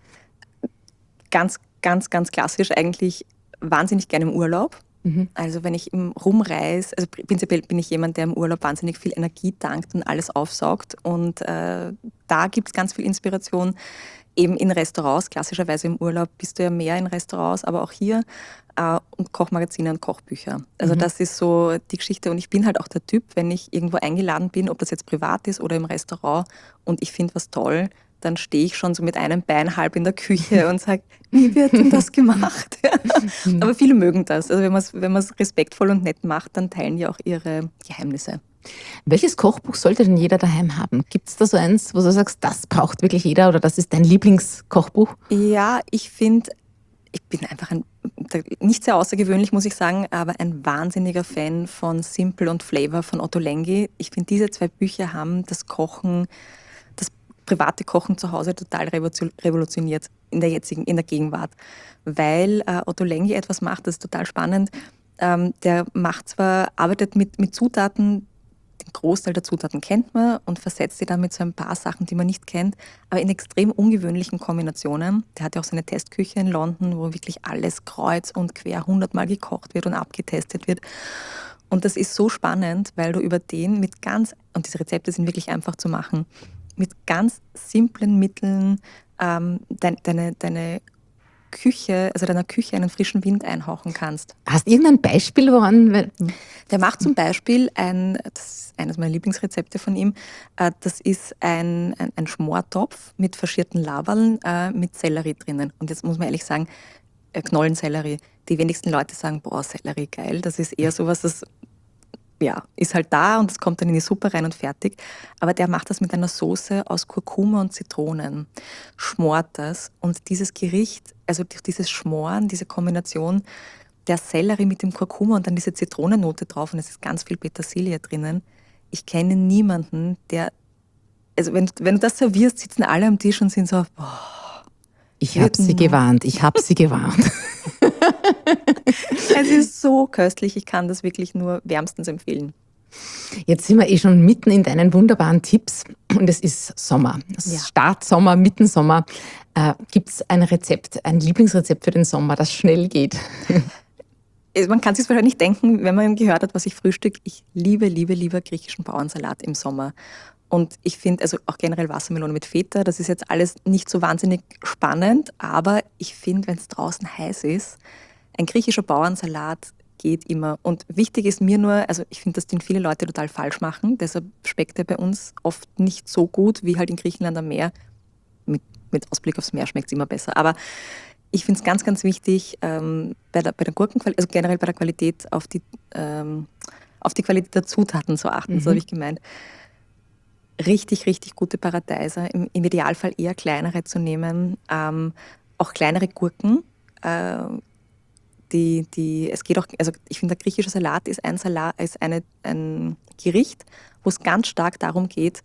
Ganz Ganz, ganz klassisch eigentlich wahnsinnig gerne im Urlaub. Mhm. Also wenn ich im rumreise, also prinzipiell bin ich jemand, der im Urlaub wahnsinnig viel Energie tankt und alles aufsaugt. Und äh, da gibt es ganz viel Inspiration. Eben in Restaurants, klassischerweise im Urlaub bist du ja mehr in Restaurants, aber auch hier äh, und Kochmagazine und Kochbücher. Also mhm. das ist so die Geschichte. Und ich bin halt auch der Typ, wenn ich irgendwo eingeladen bin, ob das jetzt privat ist oder im Restaurant und ich finde was toll, dann stehe ich schon so mit einem Bein halb in der Küche und sage, wie wird denn das gemacht? Aber viele mögen das. Also wenn man es wenn man es respektvoll und nett macht, dann teilen die auch ihre Geheimnisse. Welches Kochbuch sollte denn jeder daheim haben? Gibt es da so eins, wo du sagst, das braucht wirklich jeder oder das ist dein Lieblingskochbuch? Ja, ich finde, ich bin einfach ein, nicht sehr außergewöhnlich, muss ich sagen, aber ein wahnsinniger Fan von Simple und Flavor von Otto Lengi. Ich finde, diese zwei Bücher haben das Kochen, private Kochen zu Hause total revolutioniert in der jetzigen, in der Gegenwart. Weil äh, Otto Lengi etwas macht, das ist total spannend. Ähm, der macht zwar, arbeitet mit, mit Zutaten, den Großteil der Zutaten kennt man und versetzt sie dann mit so ein paar Sachen, die man nicht kennt, aber in extrem ungewöhnlichen Kombinationen. Der hat ja auch seine Testküche in London, wo wirklich alles kreuz und quer hundertmal gekocht wird und abgetestet wird. Und das ist so spannend, weil du über den mit ganz, und diese Rezepte sind wirklich einfach zu machen, mit ganz simplen Mitteln ähm, dein, deine, deine Küche, also deiner Küche einen frischen Wind einhauchen kannst. Hast du irgendein Beispiel, woran? Der macht zum Beispiel ein, das ist eines meiner Lieblingsrezepte von ihm, äh, das ist ein, ein, ein Schmortopf mit faschierten Laberln äh, mit Sellerie drinnen. Und jetzt muss man ehrlich sagen, äh, Knollensellerie. Die wenigsten Leute sagen, boah, Sellerie, geil. Das ist eher sowas, das ja, ist halt da und es kommt dann in die Suppe rein und fertig. Aber der macht das mit einer Soße aus Kurkuma und Zitronen, schmort das. Und dieses Gericht, also durch dieses Schmoren, diese Kombination der Sellerie mit dem Kurkuma und dann diese Zitronennote drauf und es ist ganz viel Petersilie drinnen. Ich kenne niemanden, der, also wenn, wenn du das servierst, sitzen alle am Tisch und sind so, boah. Ich habe sie gewarnt, ich habe sie gewarnt. Es ist so köstlich, ich kann das wirklich nur wärmstens empfehlen. Jetzt sind wir eh schon mitten in deinen wunderbaren Tipps und es ist Sommer. Es ist Ja. Start Sommer, mitten Sommer. Äh, Gibt es ein Rezept, ein Lieblingsrezept für den Sommer, das schnell geht? Man kann sich wahrscheinlich denken, wenn man gehört hat, was ich frühstücke. Ich liebe, liebe, liebe griechischen Bauernsalat im Sommer. Und ich finde, also auch generell Wassermelone mit Feta, das ist jetzt alles nicht so wahnsinnig spannend, aber ich finde, wenn es draußen heiß ist, ein griechischer Bauernsalat geht immer. Und wichtig ist mir nur, also ich finde, das den viele Leute total falsch machen, deshalb schmeckt er bei uns oft nicht so gut wie halt in Griechenland am Meer. Mit, mit Ausblick aufs Meer schmeckt es immer besser. Aber ich finde es ganz, ganz wichtig, ähm, bei der, bei der Gurkenqualität, also generell bei der Qualität auf die, ähm, auf die Qualität der Zutaten zu achten, Mhm. so habe ich gemeint. Richtig, richtig gute Paradeiser, im, im Idealfall eher kleinere zu nehmen, ähm, auch kleinere Gurken. Äh, die, die, es geht auch, also ich finde, der griechische Salat ist ein Salat, ist eine, ein Gericht, wo es ganz stark darum geht,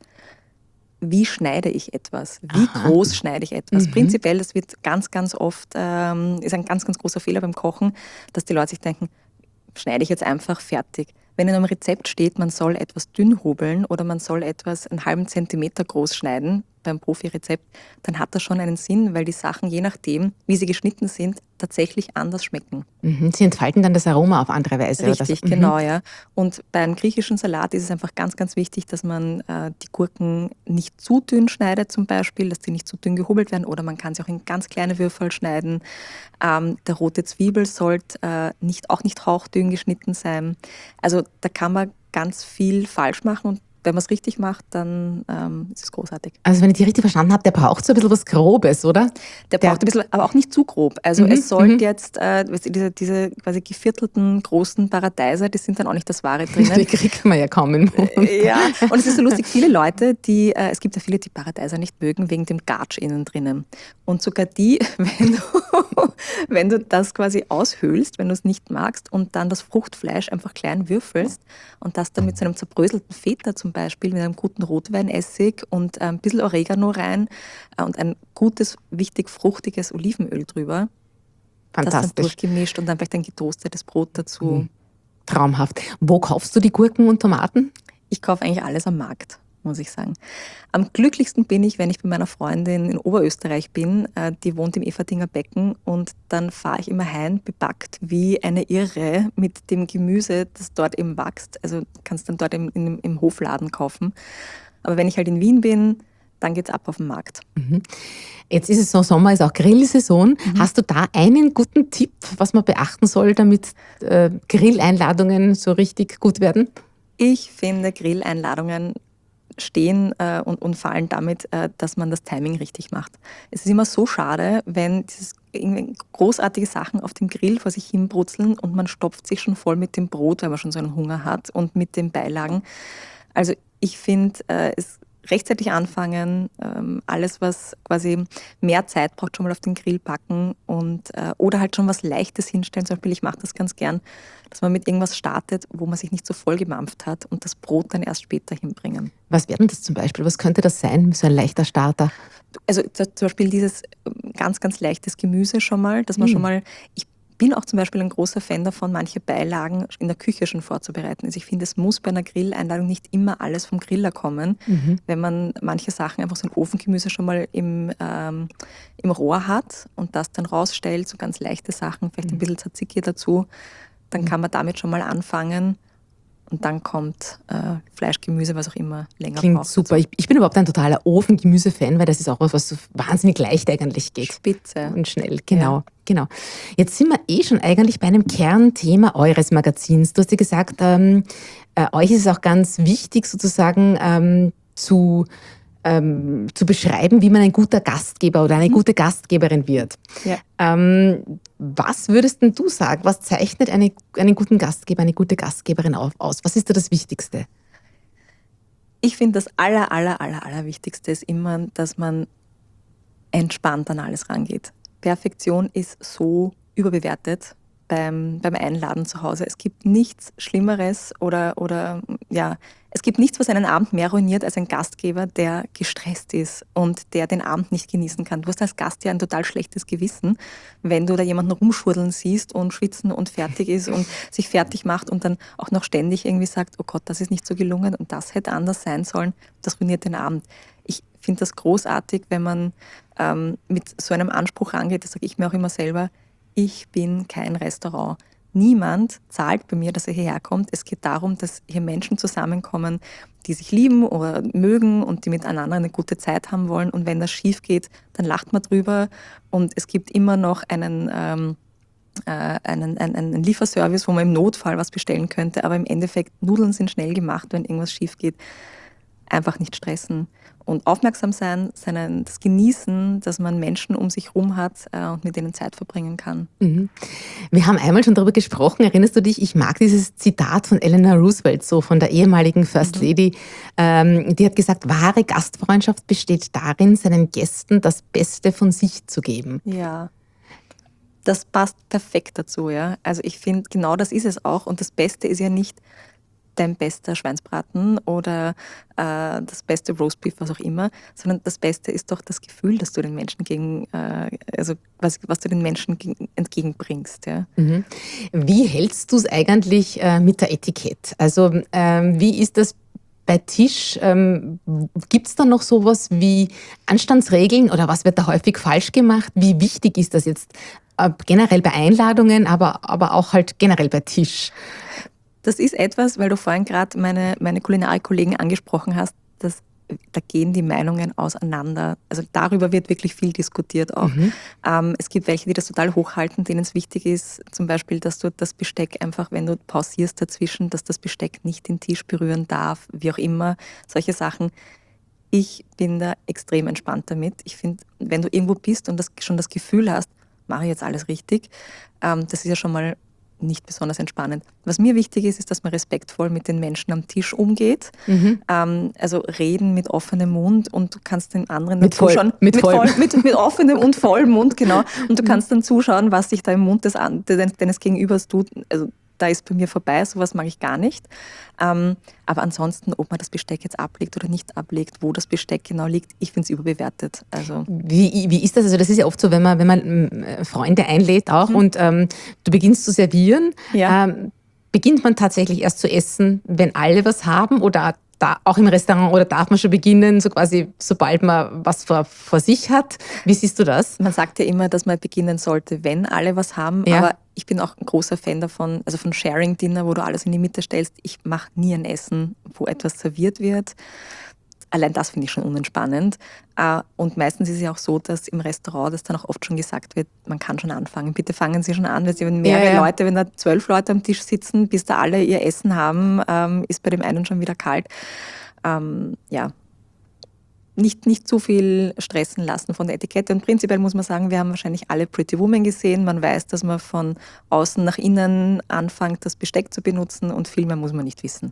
wie schneide ich etwas? Wie Aha. groß schneide ich etwas? Mhm. Prinzipiell, das wird ganz, ganz oft, ähm, ist ein ganz, ganz großer Fehler beim Kochen, dass die Leute sich denken, schneide ich jetzt einfach fertig. Wenn in einem Rezept steht, man soll etwas dünn hobeln oder man soll etwas einen halben Zentimeter groß schneiden beim Profi-Rezept, dann hat das schon einen Sinn, weil die Sachen, je nachdem, wie sie geschnitten sind, tatsächlich anders schmecken. Mhm. Sie entfalten dann das Aroma auf andere Weise. Richtig, oder so. genau, ja. Und beim griechischen Salat ist es einfach ganz, ganz wichtig, dass man äh, die Gurken nicht zu dünn schneidet zum Beispiel, dass die nicht zu dünn gehobelt werden oder man kann sie auch in ganz kleine Würfel schneiden. Ähm, der rote Zwiebel sollte äh, nicht, auch nicht hauchdünn geschnitten sein. Also da kann man ganz viel falsch machen und wenn man es richtig macht, dann ähm, ist es großartig. Also wenn ich die richtig verstanden habe, der braucht so ein bisschen was Grobes, oder? Der Der- braucht ein bisschen, aber auch nicht zu grob. Also Mhm, es sollte mhm. jetzt, äh, weißt du, diese, diese quasi geviertelten großen Paradeiser, die sind dann auch nicht das Wahre Die drinnen. kriegt man ja kaum im Mund. Ja, und es ist so lustig, viele Leute, die, äh, es gibt ja viele, die Paradeiser nicht mögen, wegen dem Gatsch innen drinnen. Und sogar die, wenn du, wenn du das quasi aushöhlst, wenn du es nicht magst und dann das Fruchtfleisch einfach klein würfelst und das dann mit so einem zerbröselten Feta zum Beispiel, mit einem guten Rotweinessig und ein bisschen Oregano rein äh, und ein gutes, wichtig fruchtiges Olivenöl drüber, das dann Fantastisch. durchgemischt und dann vielleicht ein getoastetes Brot dazu. Mhm. Traumhaft. Wo kaufst du die Gurken und Tomaten? Ich kaufe eigentlich alles am Markt, muss ich sagen. Am glücklichsten bin ich, wenn ich bei meiner Freundin in Oberösterreich bin. Äh, Die wohnt im Efatinger Becken und dann fahre ich immer heim, bepackt wie eine Irre mit dem Gemüse, das dort eben wächst. Also kannst dann dort im, im, im Hofladen kaufen. Aber wenn ich halt in Wien bin, dann geht's ab auf den Markt. Jetzt ist es so, Sommer ist auch Grillsaison. Mhm. Hast du da einen guten Tipp, was man beachten soll, damit äh, Grilleinladungen so richtig gut werden? Ich finde, Grilleinladungen stehen äh, und, und fallen damit, äh, dass man das Timing richtig macht. Es ist immer so schade, wenn dieses irgendwie großartige Sachen auf dem Grill vor sich hin brutzeln und man stopft sich schon voll mit dem Brot, weil man schon so einen Hunger hat und mit den Beilagen. Also ich finde, äh, es rechtzeitig anfangen, ähm, alles, was quasi mehr Zeit braucht, schon mal auf den Grill packen und äh, oder halt schon was Leichtes hinstellen. Zum Beispiel, ich mache das ganz gern, dass man mit irgendwas startet, wo man sich nicht so voll gemampft hat und das Brot dann erst später hinbringen. Was wäre denn das zum Beispiel? Was könnte das sein, so ein leichter Starter? Also da- zum Beispiel dieses ähm, ganz, ganz leichtes Gemüse schon mal, dass man Mm. schon mal, ich bin auch zum Beispiel ein großer Fan davon, manche Beilagen in der Küche schon vorzubereiten. Also ich finde, es muss bei einer Grilleinladung nicht immer alles vom Griller kommen. Mhm. Wenn man manche Sachen einfach so ein Ofengemüse schon mal im, ähm, im Rohr hat und das dann rausstellt, so ganz leichte Sachen, vielleicht mhm. ein bisschen Tzatziki dazu, dann kann man damit schon mal anfangen. Und dann kommt äh, Fleisch, Gemüse, was auch immer länger Klingt braucht. super. Ich, ich bin überhaupt ein totaler Ofengemüse-Fan, weil das ist auch was, was so wahnsinnig leicht eigentlich geht. Spitze. Und schnell, genau. Ja. Genau. Jetzt sind wir eh schon eigentlich bei einem Kernthema eures Magazins. Du hast ja gesagt, ähm, äh, euch ist es auch ganz wichtig, sozusagen ähm, zu, ähm, zu beschreiben, wie man ein guter Gastgeber oder eine mhm. gute Gastgeberin wird. Ja. Ähm, was würdest denn du sagen? Was zeichnet eine, einen guten Gastgeber, eine gute Gastgeberin auf, aus? Was ist da das Wichtigste? Ich finde, das aller, aller, aller, aller Wichtigste ist immer, dass man entspannt an alles rangeht. Perfektion ist so überbewertet beim, beim Einladen zu Hause. Es gibt nichts Schlimmeres oder, oder ja, es gibt nichts, was einen Abend mehr ruiniert als ein Gastgeber, der gestresst ist und der den Abend nicht genießen kann. Du hast als Gast ja ein total schlechtes Gewissen, wenn du da jemanden rumschurdeln siehst und schwitzen und fertig ist und sich fertig macht und dann auch noch ständig irgendwie sagt, oh Gott, das ist nicht so gelungen und das hätte anders sein sollen. Das ruiniert den Abend. Ich finde das großartig, wenn man ähm, mit so einem Anspruch rangeht, das sage ich mir auch immer selber, ich bin kein Restaurant. Niemand zahlt bei mir, dass er hierher kommt. Es geht darum, dass hier Menschen zusammenkommen, die sich lieben oder mögen und die miteinander eine gute Zeit haben wollen. Und wenn das schief geht, dann lacht man drüber. Und es gibt immer noch einen, ähm, äh, einen, einen, einen Lieferservice, wo man im Notfall was bestellen könnte. Aber im Endeffekt, Nudeln sind schnell gemacht, wenn irgendwas schief geht. Einfach nicht stressen und aufmerksam sein, seinen, das Genießen, dass man Menschen um sich herum hat äh, und mit denen Zeit verbringen kann. Mhm. Wir haben einmal schon darüber gesprochen, erinnerst du dich? Ich mag dieses Zitat von Eleanor Roosevelt, so von der ehemaligen First mhm. Lady. Ähm, die hat gesagt, wahre Gastfreundschaft besteht darin, seinen Gästen das Beste von sich zu geben. Ja, das passt perfekt dazu. Ja. Also ich finde, genau das ist es auch. Und das Beste ist ja nicht dein bester Schweinsbraten oder äh, das beste Roastbeef, was auch immer, sondern das Beste ist doch das Gefühl, das du den Menschen gegen, äh, also was, was du den Menschen gegen, entgegenbringst. Ja. Mhm. Wie hältst du es eigentlich äh, mit der Etikette? Also ähm, wie ist das bei Tisch? Ähm, gibt es da noch sowas wie Anstandsregeln oder was wird da häufig falsch gemacht? Wie wichtig ist das jetzt äh, generell bei Einladungen, aber, aber auch halt generell bei Tisch? Das ist etwas, weil du vorhin gerade meine, meine Kulinarikollegen angesprochen hast, dass, da gehen die Meinungen auseinander. Also darüber wird wirklich viel diskutiert auch. Mhm. Ähm, es gibt welche, die das total hochhalten, denen es wichtig ist, zum Beispiel, dass du das Besteck einfach, wenn du pausierst dazwischen, dass das Besteck nicht den Tisch berühren darf, wie auch immer, solche Sachen. Ich bin da extrem entspannt damit. Ich finde, wenn du irgendwo bist und das, schon das Gefühl hast, mache ich jetzt alles richtig, ähm, das ist ja schon mal nicht besonders entspannend. Was mir wichtig ist, ist, dass man respektvoll mit den Menschen am Tisch umgeht. Mhm. Ähm, also reden mit offenem Mund und du kannst den anderen mit voll, zuschauen. Mit, mit, voll. Voll, mit, mit offenem und vollem Mund, genau. Und du kannst dann zuschauen, was sich da im Mund des, deines Gegenübers tut. Also da ist bei mir vorbei, sowas mag ich gar nicht. Ähm, aber ansonsten, ob man das Besteck jetzt ablegt oder nicht ablegt, wo das Besteck genau liegt, ich finde es überbewertet. Also wie, wie ist das? Also das ist ja oft so, wenn man, wenn man Freunde einlädt auch mhm. und ähm, du beginnst zu servieren, ja. ähm, beginnt man tatsächlich erst zu essen, wenn alle was haben oder da, auch im Restaurant, oder darf man schon beginnen, so quasi, sobald man was vor, vor sich hat? Wie siehst du das? Man sagt ja immer, dass man beginnen sollte, wenn alle was haben, ja. aber ich bin auch ein großer Fan davon, also von Sharing Dinner, wo du alles in die Mitte stellst. Ich mache nie ein Essen, wo etwas serviert wird. Allein das finde ich schon unentspannend. Und meistens ist es ja auch so, dass im Restaurant, das dann auch oft schon gesagt wird, man kann schon anfangen. Bitte fangen Sie schon an, wenn mehrere ja, ja. Leute, wenn da zwölf Leute am Tisch sitzen, bis da alle ihr Essen haben, ist bei dem einen schon wieder kalt. Ähm, ja, nicht, nicht zu viel stressen lassen von der Etikette. Und prinzipiell muss man sagen, wir haben wahrscheinlich alle Pretty Woman gesehen. Man weiß, dass man von außen nach innen anfängt, das Besteck zu benutzen und viel mehr muss man nicht wissen.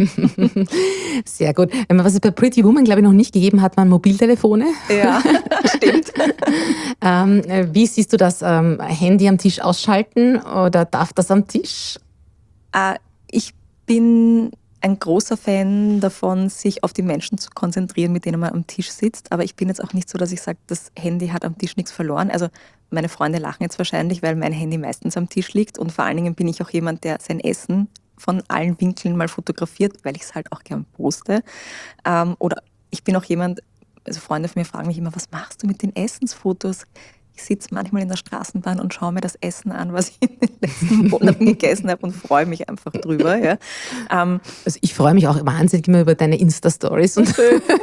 Sehr gut. Was es bei Pretty Woman, glaube ich, noch nicht gegeben hat, waren Mobiltelefone. Ja, stimmt. ähm, wie siehst du das? Ähm, Handy am Tisch ausschalten oder darf das am Tisch? Äh, ich bin ein großer Fan davon, sich auf die Menschen zu konzentrieren, mit denen man am Tisch sitzt. Aber ich bin jetzt auch nicht so, dass ich sage, das Handy hat am Tisch nichts verloren. Also meine Freunde lachen jetzt wahrscheinlich, weil mein Handy meistens am Tisch liegt. Und vor allen Dingen bin ich auch jemand, der sein Essen von allen Winkeln mal fotografiert, weil ich es halt auch gern poste. Ähm, oder ich bin auch jemand, also Freunde von mir fragen mich immer, was machst du mit den Essensfotos? Ich sitze manchmal in der Straßenbahn und schaue mir das Essen an, was ich in den letzten Monaten gegessen habe und freue mich einfach drüber. Ja. Ähm, Also ich freue mich auch wahnsinnig immer über deine Insta-Stories. Und,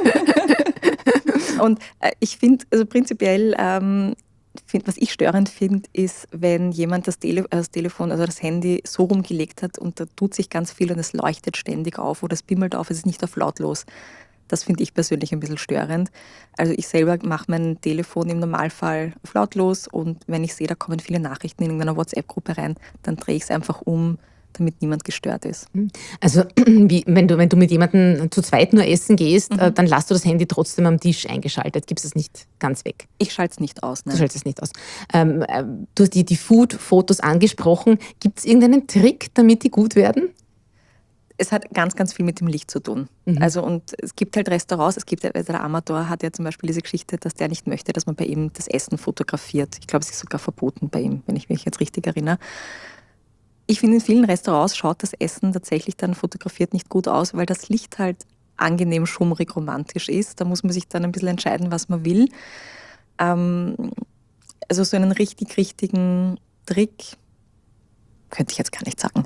und äh, ich finde, also prinzipiell, ähm, find, was ich störend finde, ist, wenn jemand das, Tele das Telefon, also das Handy so rumgelegt hat und da tut sich ganz viel und es leuchtet ständig auf oder es bimmelt auf, es ist nicht auf lautlos. Das finde ich persönlich ein bisschen störend. Also ich selber mache mein Telefon im Normalfall auf lautlos und wenn ich sehe, da kommen viele Nachrichten in irgendeiner WhatsApp-Gruppe rein, dann drehe ich es einfach um, damit niemand gestört ist. Also wie, wenn, du, wenn du mit jemandem zu zweit nur essen gehst, Mhm. äh, dann lässt du das Handy trotzdem am Tisch eingeschaltet, gibst es nicht ganz weg. Ich schalte es nicht aus. Du Nein. schaltest es nicht aus. Ähm, äh, du hast die, die Food-Fotos angesprochen. Gibt es irgendeinen Trick, damit die gut werden? Es hat ganz, ganz viel mit dem Licht zu tun. Mhm. Also und es gibt halt Restaurants, es gibt, also der Amador hat ja zum Beispiel diese Geschichte, dass der nicht möchte, dass man bei ihm das Essen fotografiert. Ich glaube, es ist sogar verboten bei ihm, wenn ich mich jetzt richtig erinnere. Ich finde, in vielen Restaurants schaut das Essen tatsächlich dann fotografiert nicht gut aus, weil das Licht halt angenehm schummrig romantisch ist. Da muss man sich dann ein bisschen entscheiden, was man will. Ähm, also so einen richtig, richtigen Trick könnte ich jetzt gar nicht sagen.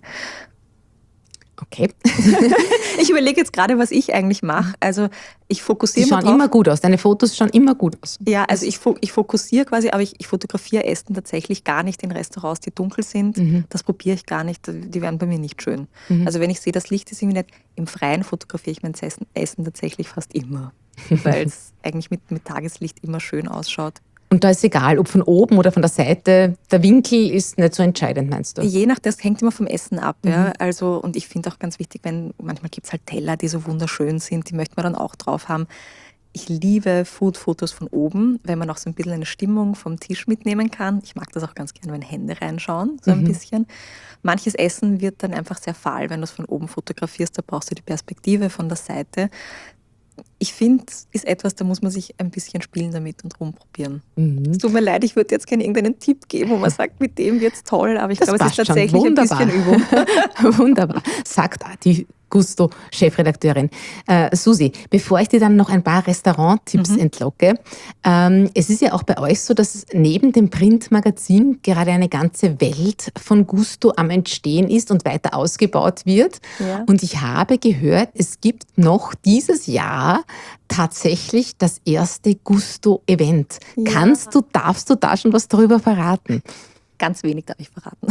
Okay. Ich überlege jetzt gerade, was ich eigentlich mache. Also ich Die fokussiere schauen drauf. immer gut aus. Deine Fotos schauen immer gut aus. Ja, also ich, fo- ich fokussiere quasi, aber ich, ich fotografiere Essen tatsächlich gar nicht in Restaurants, die dunkel sind. Mhm. Das probiere ich gar nicht, die werden bei mir nicht schön. Mhm. Also wenn ich sehe, das Licht ist irgendwie nicht, im Freien fotografiere ich mein Essen, Essen tatsächlich fast immer, weil es eigentlich mit, mit Tageslicht immer schön ausschaut. Und da ist egal, ob von oben oder von der Seite, der Winkel ist nicht so entscheidend, meinst du? Je nach, das hängt immer vom Essen ab. Ja. Mhm. Also, und ich finde auch ganz wichtig, wenn manchmal gibt es halt Teller, die so wunderschön sind, die möchte man dann auch drauf haben. Ich liebe Food-Fotos von oben, wenn man auch so ein bisschen eine Stimmung vom Tisch mitnehmen kann. Ich mag das auch ganz gerne, wenn Hände reinschauen, so ein Mhm. bisschen. Manches Essen wird dann einfach sehr fahl, wenn du es von oben fotografierst. Da brauchst du die Perspektive von der Seite. Ich finde, es ist etwas, da muss man sich ein bisschen spielen damit und rumprobieren. Mhm. Es tut mir leid, ich würde jetzt gerne irgendeinen Tipp geben, wo man sagt, mit dem wird es toll, aber ich Das glaube, es ist passt schon. tatsächlich ein Wunderbar. bisschen Übung. Wunderbar, sagt die Gusto-Chefredakteurin. Äh, Susi, bevor ich dir dann noch ein paar Restauranttipps Mhm. entlocke, ähm, es ist ja auch bei euch so, dass neben dem Printmagazin gerade eine ganze Welt von Gusto am Entstehen ist und weiter ausgebaut wird. Ja. Und ich habe gehört, es gibt noch dieses Jahr tatsächlich das erste Gusto-Event. Ja. Kannst du, darfst du da schon was darüber verraten? Ganz wenig darf ich verraten.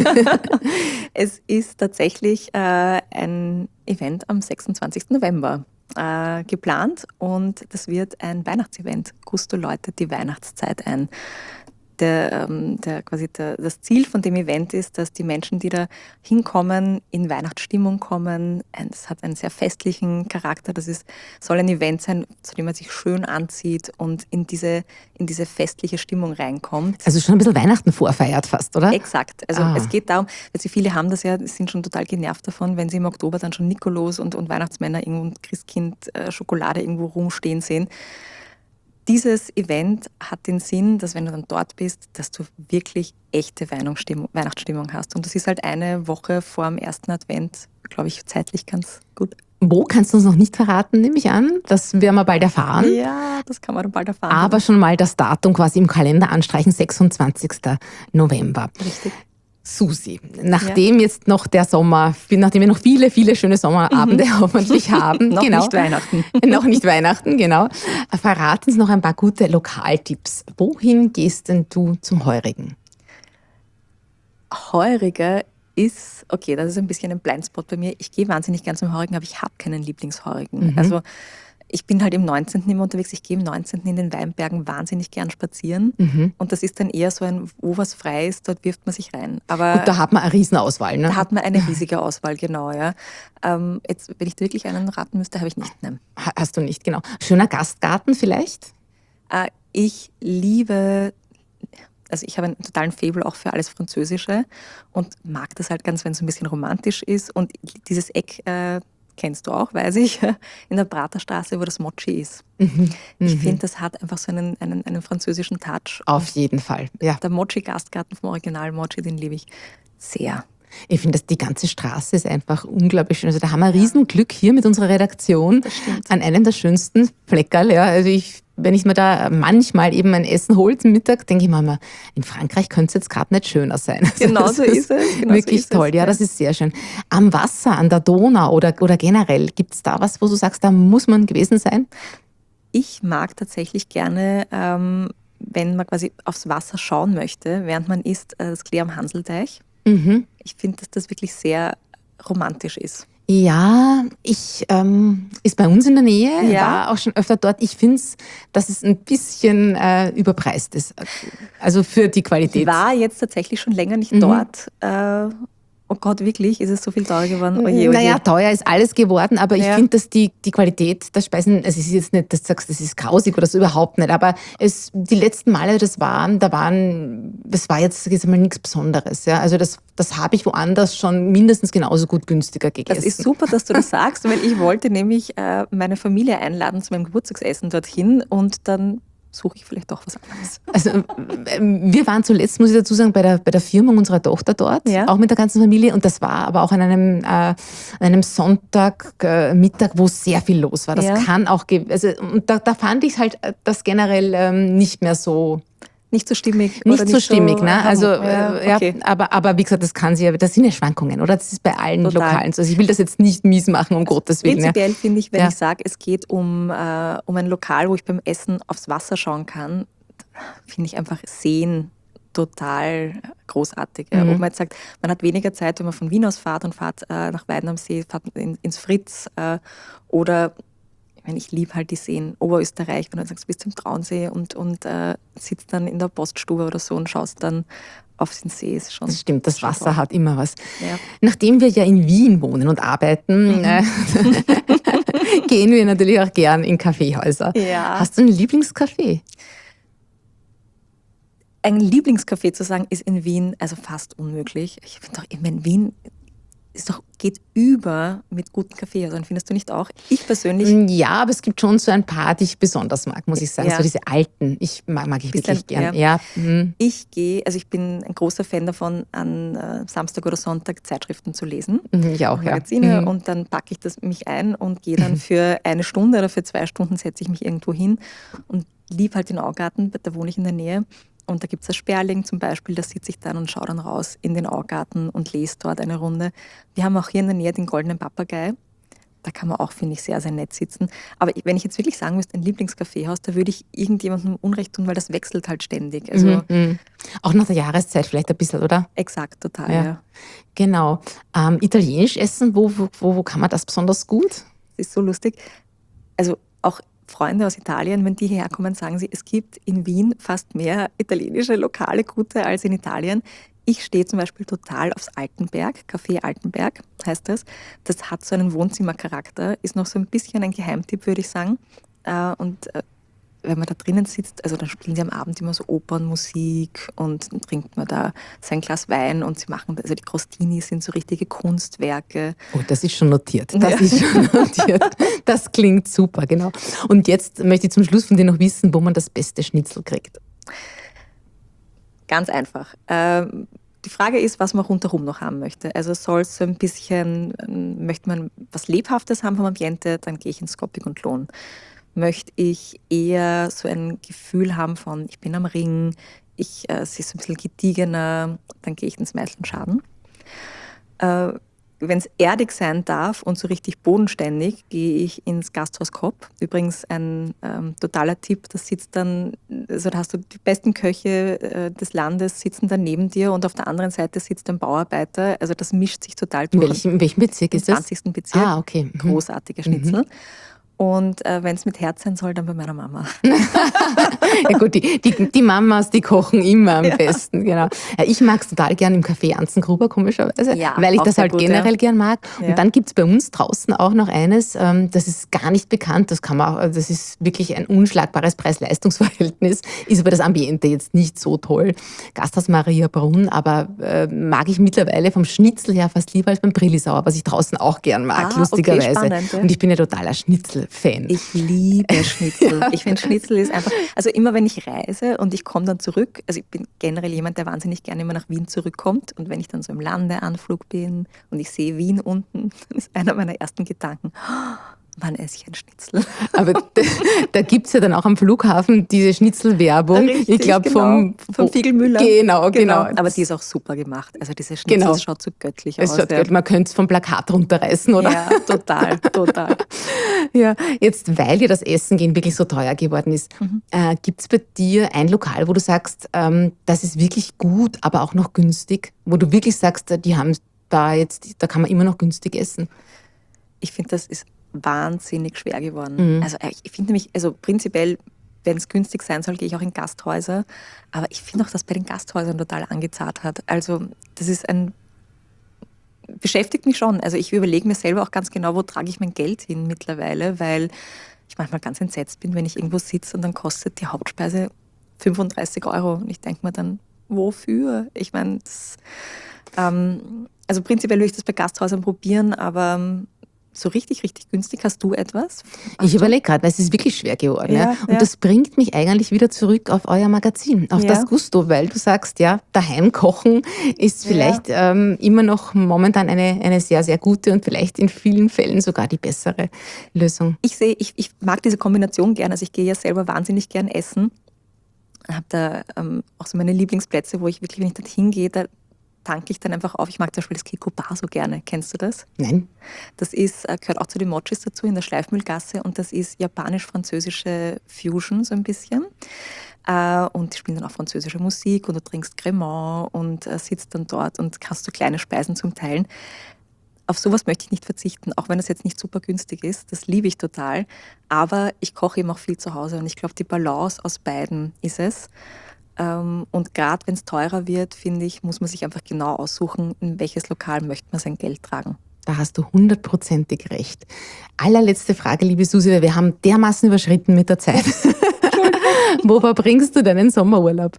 Es ist tatsächlich äh, ein Event am sechsundzwanzigsten November äh, geplant und das wird ein Weihnachtsevent. Gusto läutet die Weihnachtszeit ein. Der, ähm, der, quasi der, das Ziel von dem Event ist, dass die Menschen, die da hinkommen, in Weihnachtsstimmung kommen. Es hat einen sehr festlichen Charakter. Das ist, soll ein Event sein, zu dem man sich schön anzieht und in diese, in diese festliche Stimmung reinkommt. Also schon ein bisschen Weihnachten vorfeiert fast, oder? Exakt. Also Ah. es geht darum, weil sie viele haben das ja, sind schon total genervt davon, wenn sie im Oktober dann schon Nikolaus und, und Weihnachtsmänner irgendwo und Christkind äh, Schokolade irgendwo rumstehen sehen. Dieses Event hat den Sinn, dass wenn du dann dort bist, dass du wirklich echte Weihnachtsstimmung, Weihnachtsstimmung hast. Und das ist halt eine Woche vor dem ersten Advent, glaube ich, zeitlich ganz gut. Wo kannst du uns noch nicht verraten, nehme ich an. Das werden wir bald erfahren. Ja, das kann man dann bald erfahren. Aber schon mal das Datum quasi im Kalender anstreichen, sechsundzwanzigsten November. Richtig. Susi, nachdem jetzt noch der Sommer, nachdem wir noch viele, viele schöne Sommerabende Mhm. hoffentlich haben, Noch genau, nicht Weihnachten. noch nicht Weihnachten, genau, verraten Sie noch ein paar gute Lokaltipps. Wohin gehst denn du zum Heurigen? Heuriger ist, okay, das ist ein bisschen ein Blindspot bei mir. Ich gehe wahnsinnig gern zum Heurigen, aber ich habe keinen Lieblingsheurigen. Mhm. Also ich bin halt im neunzehnten immer unterwegs. Ich gehe im neunzehnten in den Weinbergen wahnsinnig gern spazieren. Mhm. Und das ist dann eher so ein, wo was frei ist, dort wirft man sich rein. Aber Und da hat man eine Riesenauswahl, ne? da hat man eine riesige Auswahl, genau. Ja. Ähm, jetzt, wenn ich dir wirklich einen raten müsste, habe ich nicht. Nein. Ha- Hast du nicht, genau. Schöner Gastgarten vielleicht? Äh, ich liebe, also ich habe einen totalen Faible auch für alles Französische und mag das halt ganz, wenn es ein bisschen romantisch ist. Und dieses Eck, äh, kennst du auch, weiß ich, in der Praterstraße, wo das Mochi ist. Mhm. Ich Mhm. finde, das hat einfach so einen, einen, einen französischen Touch. Auf jeden Fall, ja. Der Mochi-Gastgarten vom Original Mochi, den liebe ich sehr. Ich finde, dass die ganze Straße ist einfach unglaublich schön. Also da haben wir ein Riesenglück hier mit unserer Redaktion an einem der schönsten Fleckerl. Ja. Also ich, wenn ich mir da manchmal eben ein Essen hole zum Mittag, denke ich mir immer, in Frankreich könnte es jetzt gerade nicht schöner sein. Also Genau das so ist es. Genau wirklich so ist toll, es, ja, ja. das ist sehr schön. Am Wasser, an der Donau oder, oder generell, gibt es da was, wo du sagst, da muss man gewesen sein? Ich mag tatsächlich gerne, ähm, wenn man quasi aufs Wasser schauen möchte, während man isst, äh, das Klee am Hanselteich. Mhm. Ich finde, dass das wirklich sehr romantisch ist. Ja, ich ähm, ist bei uns in der Nähe, Ja. war auch schon öfter dort. Ich finde es, dass es ein bisschen äh, überpreist ist. Also für die Qualität. Ich war jetzt tatsächlich schon länger nicht Mhm. dort. Äh, oh Gott, wirklich? Ist es so viel teurer geworden? Oje, oje. Naja, teuer ist alles geworden, aber ich Ja. finde, dass die, die Qualität der Speisen, also es ist jetzt nicht, dass du sagst, das ist grausig oder so, überhaupt nicht, aber es, die letzten Male, das waren, da waren, das war jetzt, sag ich mal, nichts Besonderes. Ja? Also das, das habe ich woanders schon mindestens genauso gut günstiger gegessen. Das ist super, dass du das sagst, weil ich wollte nämlich äh, meine Familie einladen zu meinem Geburtstagsessen dorthin und dann suche ich vielleicht doch was anderes. Also äh, wir waren zuletzt, muss ich dazu sagen, bei der, bei der Firmung unserer Tochter dort, Ja. auch mit der ganzen Familie. Und das war aber auch an einem, äh, an einem Sonntag, äh, Mittag, wo sehr viel los war. Das Ja. kann auch, ge- also und da, da fand ich halt äh, das generell ähm, nicht mehr so, Nicht so stimmig. nicht oder so stimmig. Ne? aha, Also ja, äh, ja, okay. aber, aber wie gesagt, das kann sich, das sind ja Schwankungen, oder? Das ist bei allen Total. Lokalen so. Also ich will das jetzt nicht mies machen, um Gottes Willen. Ja. Prinzipiell finde ich, wenn Ja. ich sage, es geht um, äh, um ein Lokal, wo ich beim Essen aufs Wasser schauen kann, finde ich einfach Sehen total großartig. Ja. Mhm. Ob man jetzt sagt, man hat weniger Zeit, wenn man von Wien aus fährt und fährt äh, nach Weiden am See, fährt in, ins Fritz äh, oder ich meine, ich liebe halt die Seen Oberösterreich, wenn du sagst, du bist im Traunsee und, und äh, sitzt dann in der Poststube oder so und schaust dann auf den See, ist schon. Das stimmt, das schon Wasser toll. hat immer was. Ja. Nachdem wir ja in Wien wohnen und arbeiten, Mhm. äh, gehen wir natürlich auch gern in Kaffeehäuser. Ja. Hast du ein Lieblingscafé? Ein Lieblingscafé zu sagen, ist in Wien also fast unmöglich. Ich finde doch, ich meine, Wien ist doch, geht über mit guten Kaffeehäusern, findest du nicht auch? Ich persönlich, Ja, aber es gibt schon so ein paar, die ich besonders mag, muss ich sagen. Ja. So diese alten, ich mag, mag ich Bisschen, wirklich gern. ja. Ja. mhm. ich gehe, also ich bin ein großer Fan davon, an äh, Samstag oder Sonntag Zeitschriften zu lesen. Mhm, ich auch, ja. Magazine Mhm. und dann packe ich das mich ein und gehe dann für eine Stunde oder für zwei Stunden setze ich mich irgendwo hin und liebe halt den Augarten, da wohne ich in der Nähe. Und da gibt es das Sperling zum Beispiel, da sitze ich dann und schaue dann raus in den Augarten und lese dort eine Runde. Wir haben auch hier in der Nähe den Goldenen Papagei. Da kann man auch, finde ich, sehr, sehr nett sitzen. Aber wenn ich jetzt wirklich sagen müsste, ein Lieblingskaffeehaus, da würde ich irgendjemandem Unrecht tun, weil das wechselt halt ständig. Also Mhm, mhm. Auch nach der Jahreszeit vielleicht ein bisschen, oder? exakt, total, Ja. ja. Genau. Ähm, Italienisch essen, wo, wo, wo wo kann man das besonders gut? Das ist so lustig. Also auch Freunde aus Italien, wenn die hierher kommen, sagen sie, es gibt in Wien fast mehr italienische Lokale gute als in Italien. Ich stehe zum Beispiel total aufs Altenberg, Café Altenberg heißt das. Das hat so einen Wohnzimmercharakter, ist noch so ein bisschen ein Geheimtipp, würde ich sagen. Äh, Und äh, wenn man da drinnen sitzt, also dann spielen sie am Abend immer so Opernmusik und dann trinkt man da sein Glas Wein und sie machen, also die Crostini sind so richtige Kunstwerke. Oh, das ist schon notiert. Das Ja. ist schon notiert. Das klingt super, genau. Und jetzt möchte ich zum Schluss von dir noch wissen, wo man das beste Schnitzel kriegt. Ganz einfach. Ähm, die Frage ist, was man rundherum noch haben möchte. Also soll es so ein bisschen, ähm, möchte man was Lebhaftes haben vom Ambiente, dann gehe ich ins Skopik und Lohn. Möchte ich eher so ein Gefühl haben von, ich bin am Ring, ich äh, es ist ein bisschen gediegener, dann gehe ich ins Meißelschaden. Äh, Wenn es erdig sein darf und so richtig bodenständig, gehe ich ins Gasthaus Kopp. Übrigens ein ähm, totaler Tipp, das sitzt dann, also da hast du die besten Köche äh, des Landes sitzen dann neben dir und auf der anderen Seite sitzt ein Bauarbeiter. Also das mischt sich total In durch. welchem, in welchem Bezirk Im ist das? zwanzigsten Bezirk. Ah, okay. Mhm. Großartige Schnitzel. Und äh, wenn es mit Herz sein soll, dann bei meiner Mama. Ja gut, die, die, die Mamas, die kochen immer am ja. besten, genau. Ich mag es total gern im Café Anzengruber, komischerweise, ja, weil ich das halt gut, generell ja. gern mag. Ja. Und dann gibt es bei uns draußen auch noch eines, ähm, das ist gar nicht bekannt, das kann man auch, das ist wirklich ein unschlagbares Preis-Leistungs-Verhältnis, ist aber das Ambiente jetzt nicht so toll. Gasthaus Maria Brunn, aber äh, mag ich mittlerweile vom Schnitzel her fast lieber als beim Brillisauer, was ich draußen auch gern mag, ah, lustigerweise. Okay, spannend, ja. Und ich bin ja totaler Schnitzel-Fan. Ich liebe Schnitzel. Ja. Ich finde, Schnitzel ist einfach, also immer wenn ich reise und ich komme dann zurück, also ich bin generell jemand, der wahnsinnig gerne immer nach Wien zurückkommt, und wenn ich dann so im Landeanflug bin und ich sehe Wien unten, dann ist einer meiner ersten Gedanken, wann esse ich ein Schnitzel? Aber da, da gibt es ja dann auch am Flughafen diese Schnitzelwerbung. Richtig, ich glaube genau. vom, vom Fiegelmüller. Genau, genau, genau. Aber die ist auch super gemacht. Also diese Schnitzel, genau. das schaut so göttlich es aus. Schaut ja. göttlich. Man könnte es vom Plakat runterreißen, oder? Ja, total, total. Ja, jetzt, weil dir das Essen gehen wirklich so teuer geworden ist, mhm. äh, gibt es bei dir ein Lokal, wo du sagst, ähm, das ist wirklich gut, aber auch noch günstig, wo du wirklich sagst, die haben da jetzt, da kann man immer noch günstig essen? Ich finde, das ist wahnsinnig schwer geworden. Mhm. Also ich finde nämlich, also prinzipiell, wenn es günstig sein soll, gehe ich auch in Gasthäuser. Aber ich finde auch, dass bei den Gasthäusern total angezahlt hat. Also das ist ein, beschäftigt mich schon. Also ich überlege mir selber auch ganz genau, wo trage ich mein Geld hin mittlerweile, weil ich manchmal ganz entsetzt bin, wenn ich irgendwo sitze und dann kostet die Hauptspeise fünfunddreißig Euro. Und ich denke mir dann, wofür? Ich meine, ähm, also prinzipiell würde ich das bei Gasthäusern probieren, aber so richtig, richtig günstig. Hast du etwas? Hast ich du? überlege gerade, es ist wirklich schwer geworden. Ja, ja? Und ja. das bringt mich eigentlich wieder zurück auf euer Magazin, auf ja. das Gusto, weil du sagst, ja, daheim kochen ist vielleicht ja. ähm, immer noch momentan eine, eine sehr, sehr gute und vielleicht in vielen Fällen sogar die bessere Lösung. Ich sehe, ich, ich mag diese Kombination gern. Also ich gehe ja selber wahnsinnig gern essen. Ich habe da ähm, auch so meine Lieblingsplätze, wo ich wirklich, wenn ich dorthin gehe, da tanke ich dann einfach auf. Ich mag zum Beispiel das Kiko Bar so gerne. Kennst du das? Nein. Das ist, gehört auch zu den Mochis dazu in der Schleifmühlgasse, und das ist japanisch-französische Fusion so ein bisschen. Und die spielen dann auch französische Musik und du trinkst Cremant und sitzt dann dort und hast so kleine Speisen zum Teilen. Auf sowas möchte ich nicht verzichten, auch wenn das jetzt nicht super günstig ist. Das liebe ich total. Aber ich koche eben auch viel zu Hause und ich glaube, die Balance aus beiden ist es. Und gerade wenn es teurer wird, finde ich, muss man sich einfach genau aussuchen, in welches Lokal möchte man sein Geld tragen. Da hast du hundertprozentig recht. Allerletzte Frage, liebe Susi, weil wir haben dermaßen überschritten mit der Zeit. Wo verbringst du deinen Sommerurlaub?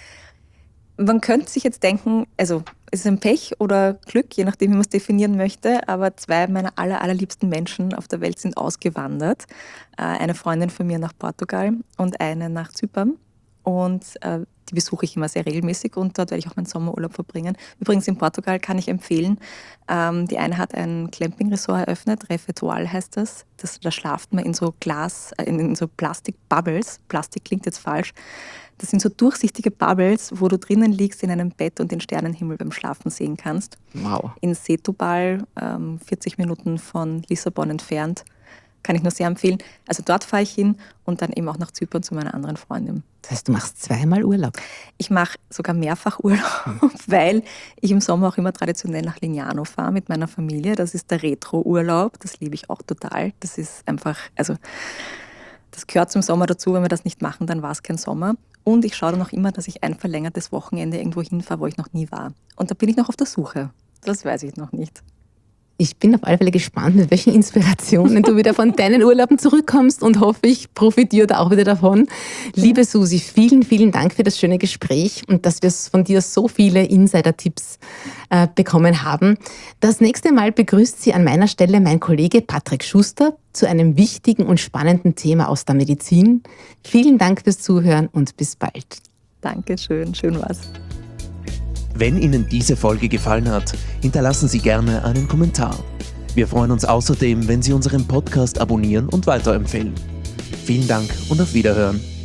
Man könnte sich jetzt denken, also es ist ein Pech oder Glück, je nachdem, wie man es definieren möchte, aber zwei meiner aller, allerliebsten Menschen auf der Welt sind ausgewandert. Eine Freundin von mir nach Portugal und eine nach Zypern. Und äh, die besuche ich immer sehr regelmäßig und dort werde ich auch meinen Sommerurlaub verbringen. Übrigens in Portugal kann ich empfehlen, ähm, die eine hat ein Campingresort eröffnet, Refetoal heißt das. das. Da schlaft man in so Glas, äh, in, in so Plastik-Bubbles. Plastik klingt jetzt falsch. Das sind so durchsichtige Bubbles, wo du drinnen liegst in einem Bett und den Sternenhimmel beim Schlafen sehen kannst. Wow. In Setúbal, ähm, vierzig Minuten von Lissabon entfernt. Kann ich nur sehr empfehlen. Also dort fahre ich hin und dann eben auch nach Zypern zu meiner anderen Freundin. Das heißt, du machst zweimal Urlaub? Ich mache sogar mehrfach Urlaub, hm. weil ich im Sommer auch immer traditionell nach Lignano fahre mit meiner Familie. Das ist der Retro-Urlaub, das liebe ich auch total. Das ist einfach, also das gehört zum Sommer dazu. Wenn wir das nicht machen, dann war es kein Sommer. Und ich schaue dann auch immer, dass ich ein verlängertes Wochenende irgendwo hinfahre, wo ich noch nie war. Und da bin ich noch auf der Suche. Das weiß ich noch nicht. Ich bin auf alle Fälle gespannt, mit welchen Inspirationen du wieder von deinen Urlauben zurückkommst und hoffe, ich profitiere da auch wieder davon. Liebe Susi, vielen, vielen Dank für das schöne Gespräch und dass wir von dir so viele Insider-Tipps äh, bekommen haben. Das nächste Mal begrüßt sie an meiner Stelle mein Kollege Patrick Schuster zu einem wichtigen und spannenden Thema aus der Medizin. Vielen Dank fürs Zuhören und bis bald. Dankeschön, schön war's. Wenn Ihnen diese Folge gefallen hat, hinterlassen Sie gerne einen Kommentar. Wir freuen uns außerdem, wenn Sie unseren Podcast abonnieren und weiterempfehlen. Vielen Dank und auf Wiederhören.